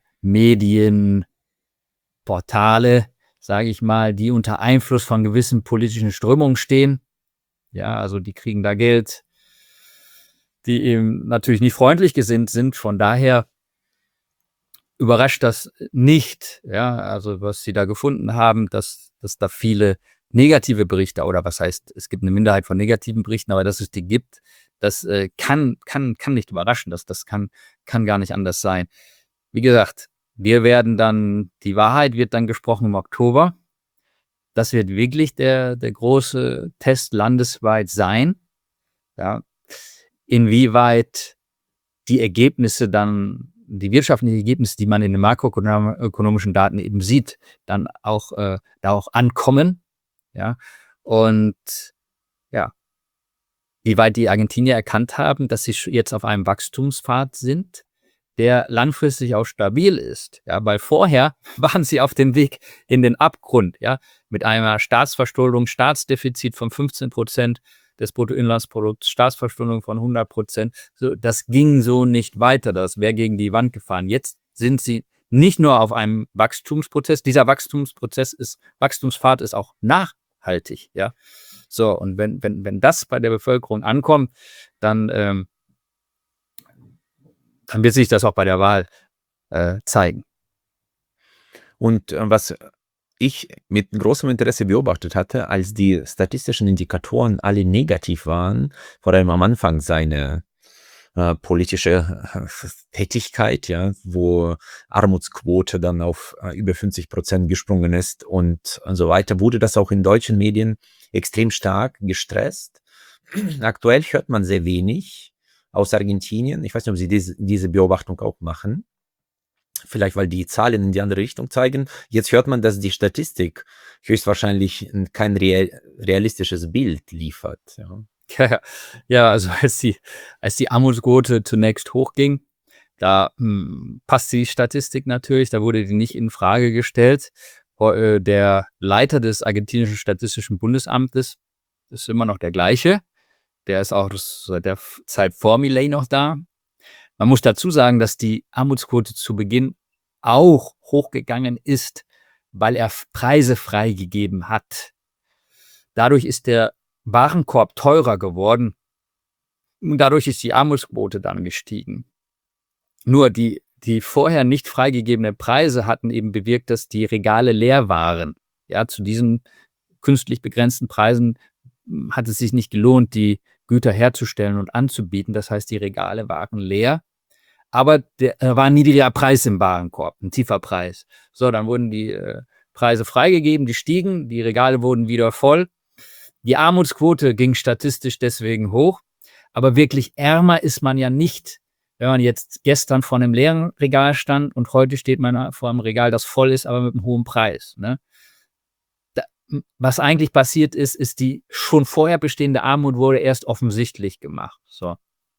Medienportale, sage ich mal, die unter Einfluss von gewissen politischen Strömungen stehen. Ja, also die kriegen da Geld, die eben natürlich nicht freundlich gesinnt sind. Von daher überrascht das nicht, ja, also was sie da gefunden haben, dass da viele negative Berichte, oder was heißt, es gibt eine Minderheit von negativen Berichten, aber dass es die gibt, das kann nicht überraschen, das kann gar nicht anders sein. Wie gesagt, die Wahrheit wird dann gesprochen im Oktober. Das wird wirklich der große Test landesweit sein. Ja. Inwieweit die Ergebnisse dann, die wirtschaftlichen Ergebnisse, die man in den makroökonomischen Daten eben sieht, dann auch da auch ankommen. Ja. Und ja, wie weit die Argentinier erkannt haben, dass sie jetzt auf einem Wachstumspfad sind, der langfristig auch stabil ist. Ja, weil vorher waren sie auf dem Weg in den Abgrund, ja, mit einer Staatsverschuldung, Staatsdefizit von 15% des Bruttoinlandsprodukts, Staatsverschuldung von 100%. So, das ging so nicht weiter. Das wäre gegen die Wand gefahren. Jetzt sind sie nicht nur auf einem Wachstumsprozess. Dieser Wachstumspfad ist auch nachhaltig, ja. So, und wenn das bei der Bevölkerung ankommt, dann wird sich das auch bei der Wahl zeigen. Und was ich mit großem Interesse beobachtet hatte, als die statistischen Indikatoren alle negativ waren, vor allem am Anfang seine politische Tätigkeit, ja, wo Armutsquote dann auf über 50% gesprungen ist und so weiter, wurde das auch in deutschen Medien extrem stark gestresst. Aktuell hört man sehr wenig aus Argentinien. Ich weiß nicht, ob Sie diese Beobachtung auch machen. Vielleicht, weil die Zahlen in die andere Richtung zeigen. Jetzt hört man, dass die Statistik höchstwahrscheinlich kein realistisches Bild liefert. Ja. Ja, ja, also als die Armutsquote zunächst hochging, da passt die Statistik natürlich, da wurde die nicht in Frage gestellt. Der Leiter des argentinischen Statistischen Bundesamtes ist immer noch der gleiche. Der ist auch seit der Zeit vor Milei noch da. Man muss dazu sagen, dass die Armutsquote zu Beginn auch hochgegangen ist, weil er Preise freigegeben hat. Dadurch ist der Warenkorb teurer geworden und dadurch ist die Armutsquote dann gestiegen. Nur die vorher nicht freigegebenen Preise hatten eben bewirkt, dass die Regale leer waren. Ja, zu diesen künstlich begrenzten Preisen hat es sich nicht gelohnt, die Güter herzustellen und anzubieten. Das heißt, die Regale waren leer, aber war ein niedriger Preis im Warenkorb, ein tiefer Preis. So, dann wurden die Preise freigegeben, die stiegen, die Regale wurden wieder voll. Die Armutsquote ging statistisch deswegen hoch, aber wirklich ärmer ist man ja nicht, wenn man jetzt gestern vor einem leeren Regal stand und heute steht man vor einem Regal, das voll ist, aber mit einem hohen Preis. Ne? Was eigentlich passiert ist, die schon vorher bestehende Armut wurde erst offensichtlich gemacht. So.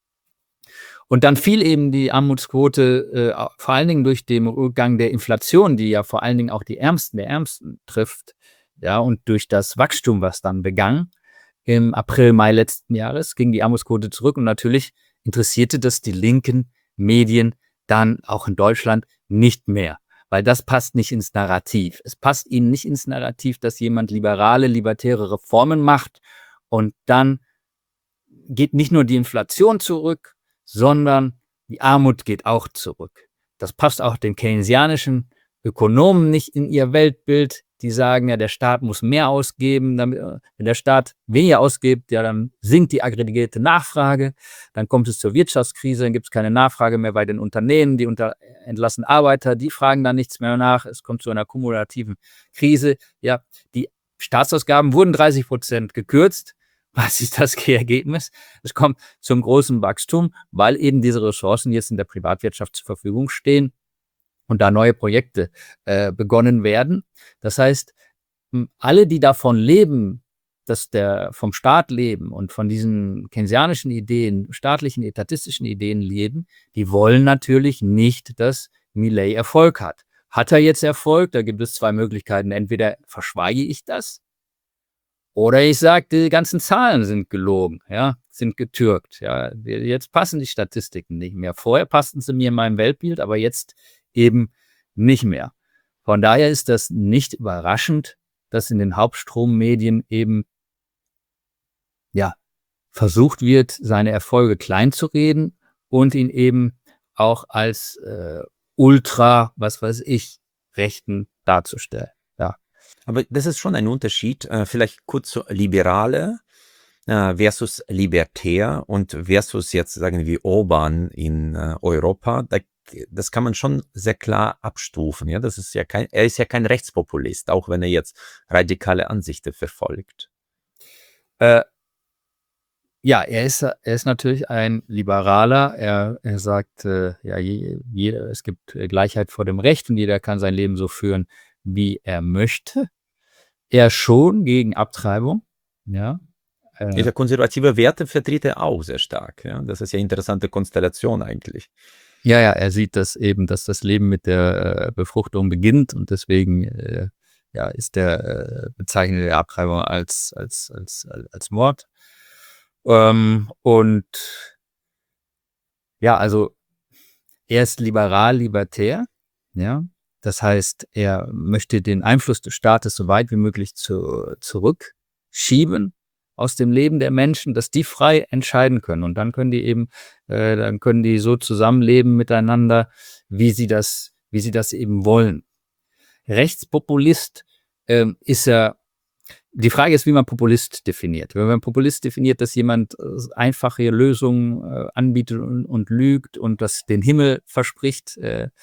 Und dann fiel eben die Armutsquote vor allen Dingen durch den Rückgang der Inflation, die ja vor allen Dingen auch die Ärmsten der Ärmsten trifft, ja, und durch das Wachstum, was dann begann, im April, Mai letzten Jahres, ging die Armutsquote zurück und natürlich interessierte das die linken Medien dann auch in Deutschland nicht mehr, weil das passt nicht ins Narrativ. Es passt ihnen nicht ins Narrativ, dass jemand libertäre Reformen macht und dann geht nicht nur die Inflation zurück, sondern die Armut geht auch zurück. Das passt auch den keynesianischen Ökonomen nicht in ihr Weltbild. Die sagen ja, der Staat muss mehr ausgeben. Wenn der Staat weniger ausgibt, ja, dann sinkt die aggregierte Nachfrage. Dann kommt es zur Wirtschaftskrise, dann gibt es keine Nachfrage mehr bei den Unternehmen. Die entlassen Arbeiter, die fragen dann nichts mehr nach. Es kommt zu einer kumulativen Krise. Ja, die Staatsausgaben wurden 30% gekürzt. Was ist das Ergebnis? Es kommt zum großen Wachstum, weil eben diese Ressourcen jetzt in der Privatwirtschaft zur Verfügung stehen und da neue Projekte begonnen werden. Das heißt, alle, die davon leben, dass vom Staat leben und von diesen keynesianischen Ideen, staatlichen, etatistischen Ideen leben, die wollen natürlich nicht, dass Milei Erfolg hat. Hat er jetzt Erfolg? Da gibt es zwei Möglichkeiten. Entweder verschweige ich das, oder ich sage, die ganzen Zahlen sind gelogen, ja, sind getürkt. Ja. Jetzt passen die Statistiken nicht mehr. Vorher passten sie mir in meinem Weltbild, aber jetzt eben nicht mehr. Von daher ist das nicht überraschend, dass in den Hauptstrommedien eben ja versucht wird, seine Erfolge kleinzureden und ihn eben auch als ultra, was weiß ich, Rechten darzustellen. Ja. Aber das ist schon ein Unterschied, vielleicht kurz so Liberale versus Libertär und versus jetzt, sagen wir, Orban in Europa. Das kann man schon sehr klar abstufen. Ja? Das ist ja er ist ja kein Rechtspopulist, auch wenn er jetzt radikale Ansichten verfolgt. Ja, er ist natürlich ein Liberaler. Er sagt, ja, es gibt Gleichheit vor dem Recht und jeder kann sein Leben so führen, wie er möchte. Er schon gegen Abtreibung, ja. Diese konservative Werte vertritt er auch sehr stark. Ja? Das ist ja eine interessante Konstellation eigentlich. Ja, er sieht das eben, dass das Leben mit der Befruchtung beginnt und deswegen ja, ist der bezeichnet der Abtreibung als Mord. Und ja, also er ist libertär, ja. Das heißt, er möchte den Einfluss des Staates so weit wie möglich zurückschieben aus dem Leben der Menschen, dass die frei entscheiden können. Und dann können die eben, dann können die so zusammenleben miteinander, wie sie das eben wollen. Rechtspopulist ist ja, die Frage ist, wie man Populist definiert. Wenn man Populist definiert, dass jemand einfache Lösungen anbietet und lügt und das den Himmel verspricht,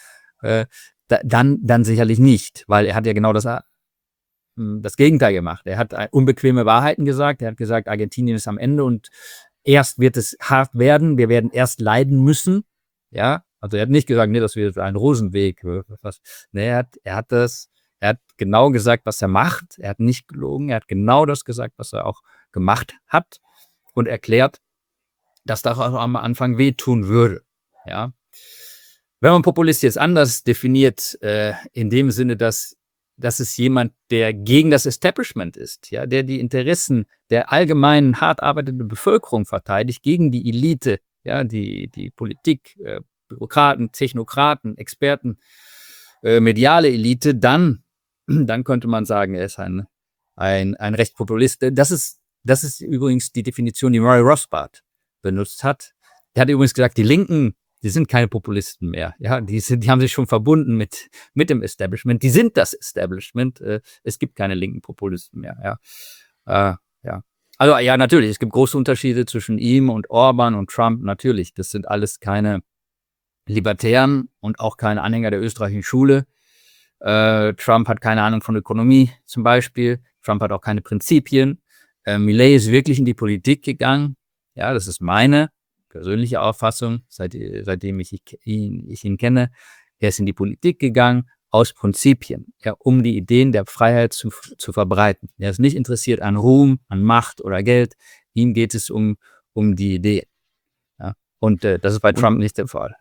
dann sicherlich nicht, weil er hat ja genau das Gegenteil gemacht. Er hat unbequeme Wahrheiten gesagt. Er hat gesagt, Argentinien ist am Ende und erst wird es hart werden. Wir werden erst leiden müssen. Ja, also er hat nicht gesagt, nee, das wird ein Rosenweg. Nee, er hat genau gesagt, was er macht. Er hat nicht gelogen. Er hat genau das gesagt, was er auch gemacht hat. und erklärt, dass das auch am Anfang wehtun würde. Ja. Wenn man Populist jetzt anders definiert, in dem Sinne, dass es jemand, der gegen das Establishment ist, ja, der die Interessen der allgemeinen, hart arbeitenden Bevölkerung verteidigt, gegen die Elite, ja, die Politik, Bürokraten, Technokraten, Experten, mediale Elite, dann könnte man sagen, er ist ein Rechtspopulist. Das ist übrigens die Definition, die Murray Rothbard benutzt hat. Er hat übrigens gesagt, die Linken, die sind keine Populisten mehr. Ja, die haben sich schon verbunden mit dem Establishment. Die sind das Establishment. Es gibt keine linken Populisten mehr. Ja. Ja. Also ja, natürlich, es gibt große Unterschiede zwischen ihm und Orban und Trump. Natürlich, das sind alles keine Libertären und auch keine Anhänger der österreichischen Schule. Trump hat keine Ahnung von Ökonomie zum Beispiel. Trump hat auch keine Prinzipien. Milei ist wirklich in die Politik gegangen. Ja, das ist meine persönliche Auffassung, seitdem ich ihn kenne. Er ist in die Politik gegangen aus Prinzipien, ja, um die Ideen der Freiheit zu verbreiten. Er ist nicht interessiert an Ruhm, an Macht oder Geld. Ihm geht es um die Idee. Ja. Und das ist bei Trump nicht der Fall.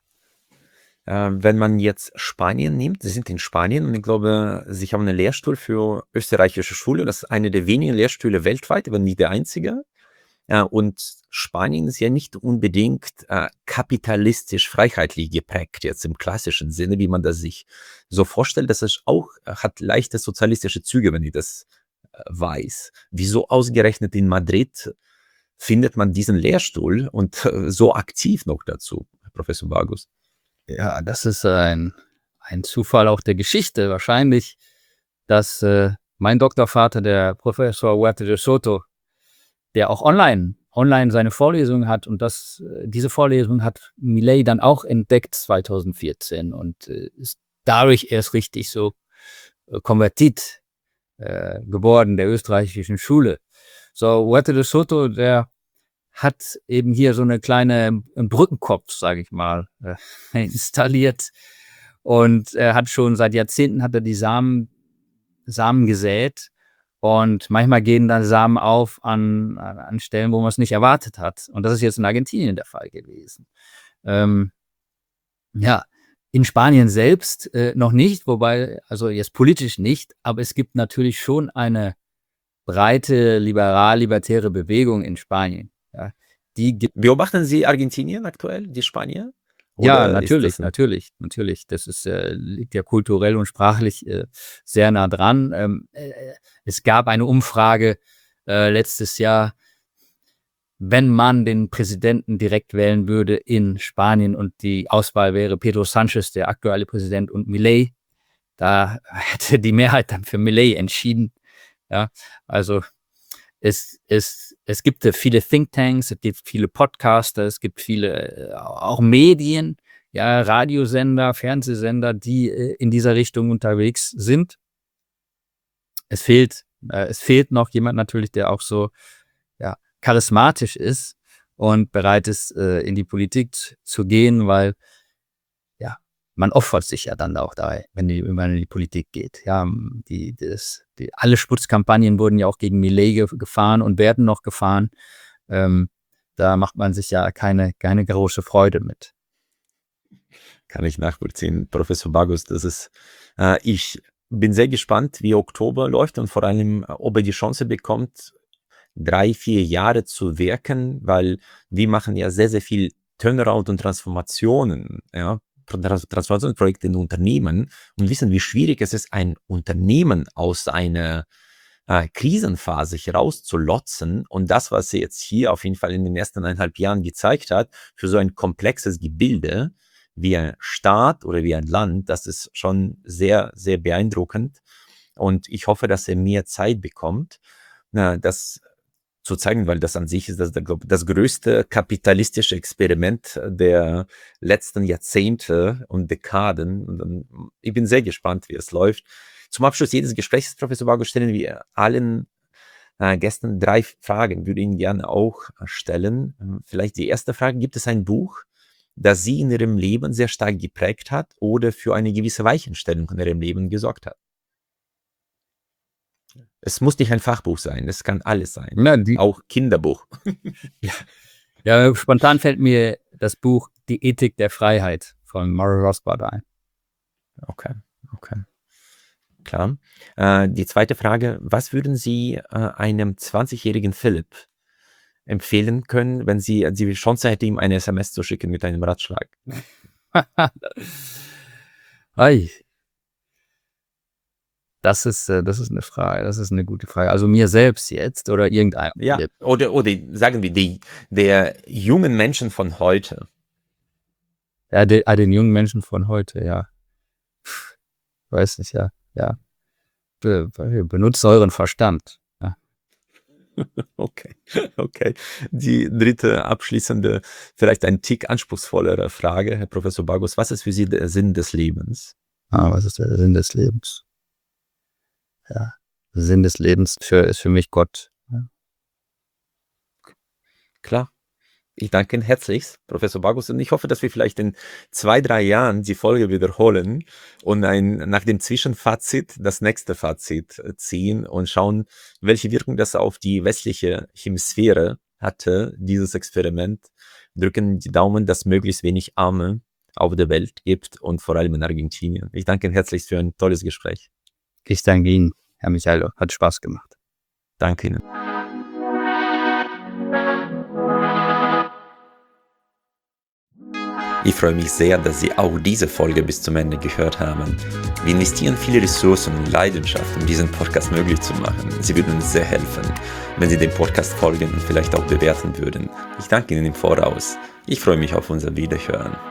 Wenn man jetzt Spanien nimmt, Sie sind in Spanien und ich glaube, Sie haben einen Lehrstuhl für österreichische Schule. Das ist eine der wenigen Lehrstühle weltweit, aber nicht der einzige. Und Spanien ist ja nicht unbedingt kapitalistisch, freiheitlich geprägt, jetzt im klassischen Sinne, wie man das sich so vorstellt. Das ist auch, hat leichte sozialistische Züge, wenn ich das weiß. Wieso ausgerechnet in Madrid findet man diesen Lehrstuhl und so aktiv noch dazu, Herr Professor Vargus? Ja, das ist ein Zufall auch der Geschichte. Wahrscheinlich, dass mein Doktorvater, der Professor Huerta de Soto, der auch online seine Vorlesungen hat und diese Vorlesung hat Milei dann auch entdeckt 2014 und ist dadurch erst richtig so Konvertit geworden der österreichischen Schule. So, Huerta de Soto, der hat eben hier so eine kleine Brückenkopf, sage ich mal, installiert und er hat schon seit Jahrzehnten hat er die Samen gesät. Und manchmal gehen dann Samen auf an Stellen, wo man es nicht erwartet hat. Und das ist jetzt in Argentinien der Fall gewesen. Ja, in Spanien selbst noch nicht, wobei, also jetzt politisch nicht, aber es gibt natürlich schon eine breite liberal-libertäre Bewegung in Spanien. Ja, die gibt. Beobachten Sie Argentinien aktuell, die Spanier? Ja, Oder ist das natürlich. Das ist, liegt ja kulturell und sprachlich sehr nah dran. Es gab eine Umfrage letztes Jahr, wenn man den Präsidenten direkt wählen würde in Spanien und die Auswahl wäre Pedro Sánchez, der aktuelle Präsident, und Milei, da hätte die Mehrheit dann für Milei entschieden. Ja, also es gibt viele Thinktanks, es gibt viele Podcaster, es gibt viele auch Medien, ja, Radiosender, Fernsehsender, die in dieser Richtung unterwegs sind. Es fehlt noch jemand natürlich, der auch so ja, charismatisch ist und bereit ist, in die Politik zu gehen, weil ja, man opfert sich ja dann auch da, wenn man in die Politik geht. Ja, alle Sputzkampagnen wurden ja auch gegen Milei gefahren und werden noch gefahren. Da macht man sich ja keine große Freude mit. Kann ich nachvollziehen, Professor Vargus. Ich bin sehr gespannt, wie Oktober läuft und vor allem, ob er die Chance bekommt, 3-4 Jahre zu wirken, weil wir machen ja sehr, sehr viel Turnaround und Transformationen, ja, Transformationsprojekte in Unternehmen und wissen, wie schwierig es ist, ein Unternehmen aus einer Krisenphase herauszulotzen. Und das, was er jetzt hier auf jeden Fall in den ersten 1,5 Jahren gezeigt hat, für so ein komplexes Gebilde wie ein Staat oder wie ein Land, das ist schon sehr, sehr beeindruckend. Und ich hoffe, dass er mehr Zeit bekommt, das zu zeigen, weil das an sich ist das größte kapitalistische Experiment der letzten Jahrzehnte und Dekaden. Und ich bin sehr gespannt, wie es läuft. Zum Abschluss jedes Gesprächs, Professor Vargus, stellen wir allen Gästen 3 Fragen, würde ich Ihnen gerne auch stellen. Vielleicht die erste Frage: Gibt es ein Buch, das Sie in Ihrem Leben sehr stark geprägt hat oder für eine gewisse Weichenstellung in Ihrem Leben gesorgt hat? Es muss nicht ein Fachbuch sein, es kann alles sein. Ja, Auch Kinderbuch. ja, spontan fällt mir das Buch Die Ethik der Freiheit von Murray Rothbard ein. Okay. Klar. Die zweite Frage, was würden Sie einem 20-jährigen Philipp empfehlen können, wenn Sie die Chance hätten, ihm eine SMS zu schicken mit einem Ratschlag? Ei. Das ist eine Frage, das ist eine gute Frage. Also mir selbst jetzt oder irgendeinem? Ja, oder sagen wir der jungen Menschen von heute. Ja, den jungen Menschen von heute, ja. Weiß nicht, ja. Benutzt euren Verstand. Ja. Okay. Die dritte, abschließende, vielleicht ein Tick anspruchsvollere Frage, Herr Professor Bagus. Was ist für Sie der Sinn des Lebens? Was ist der Sinn des Lebens? Ja, der Sinn des Lebens ist für mich Gott. Ja. Klar. Ich danke Ihnen herzlichst, Professor Bagus, und ich hoffe, dass wir vielleicht in 2-3 Jahren die Folge wiederholen und nach dem Zwischenfazit das nächste Fazit ziehen und schauen, welche Wirkung das auf die westliche Hemisphäre hatte, dieses Experiment. Drücken die Daumen, dass möglichst wenig Arme auf der Welt gibt und vor allem in Argentinien. Ich danke Ihnen herzlichst für ein tolles Gespräch. Ich danke Ihnen, Herr Michailo. Hat Spaß gemacht. Danke Ihnen. Ich freue mich sehr, dass Sie auch diese Folge bis zum Ende gehört haben. Wir investieren viele Ressourcen und Leidenschaft, um diesen Podcast möglich zu machen. Sie würden uns sehr helfen, wenn Sie dem Podcast folgen und vielleicht auch bewerten würden. Ich danke Ihnen im Voraus. Ich freue mich auf unser Wiederhören.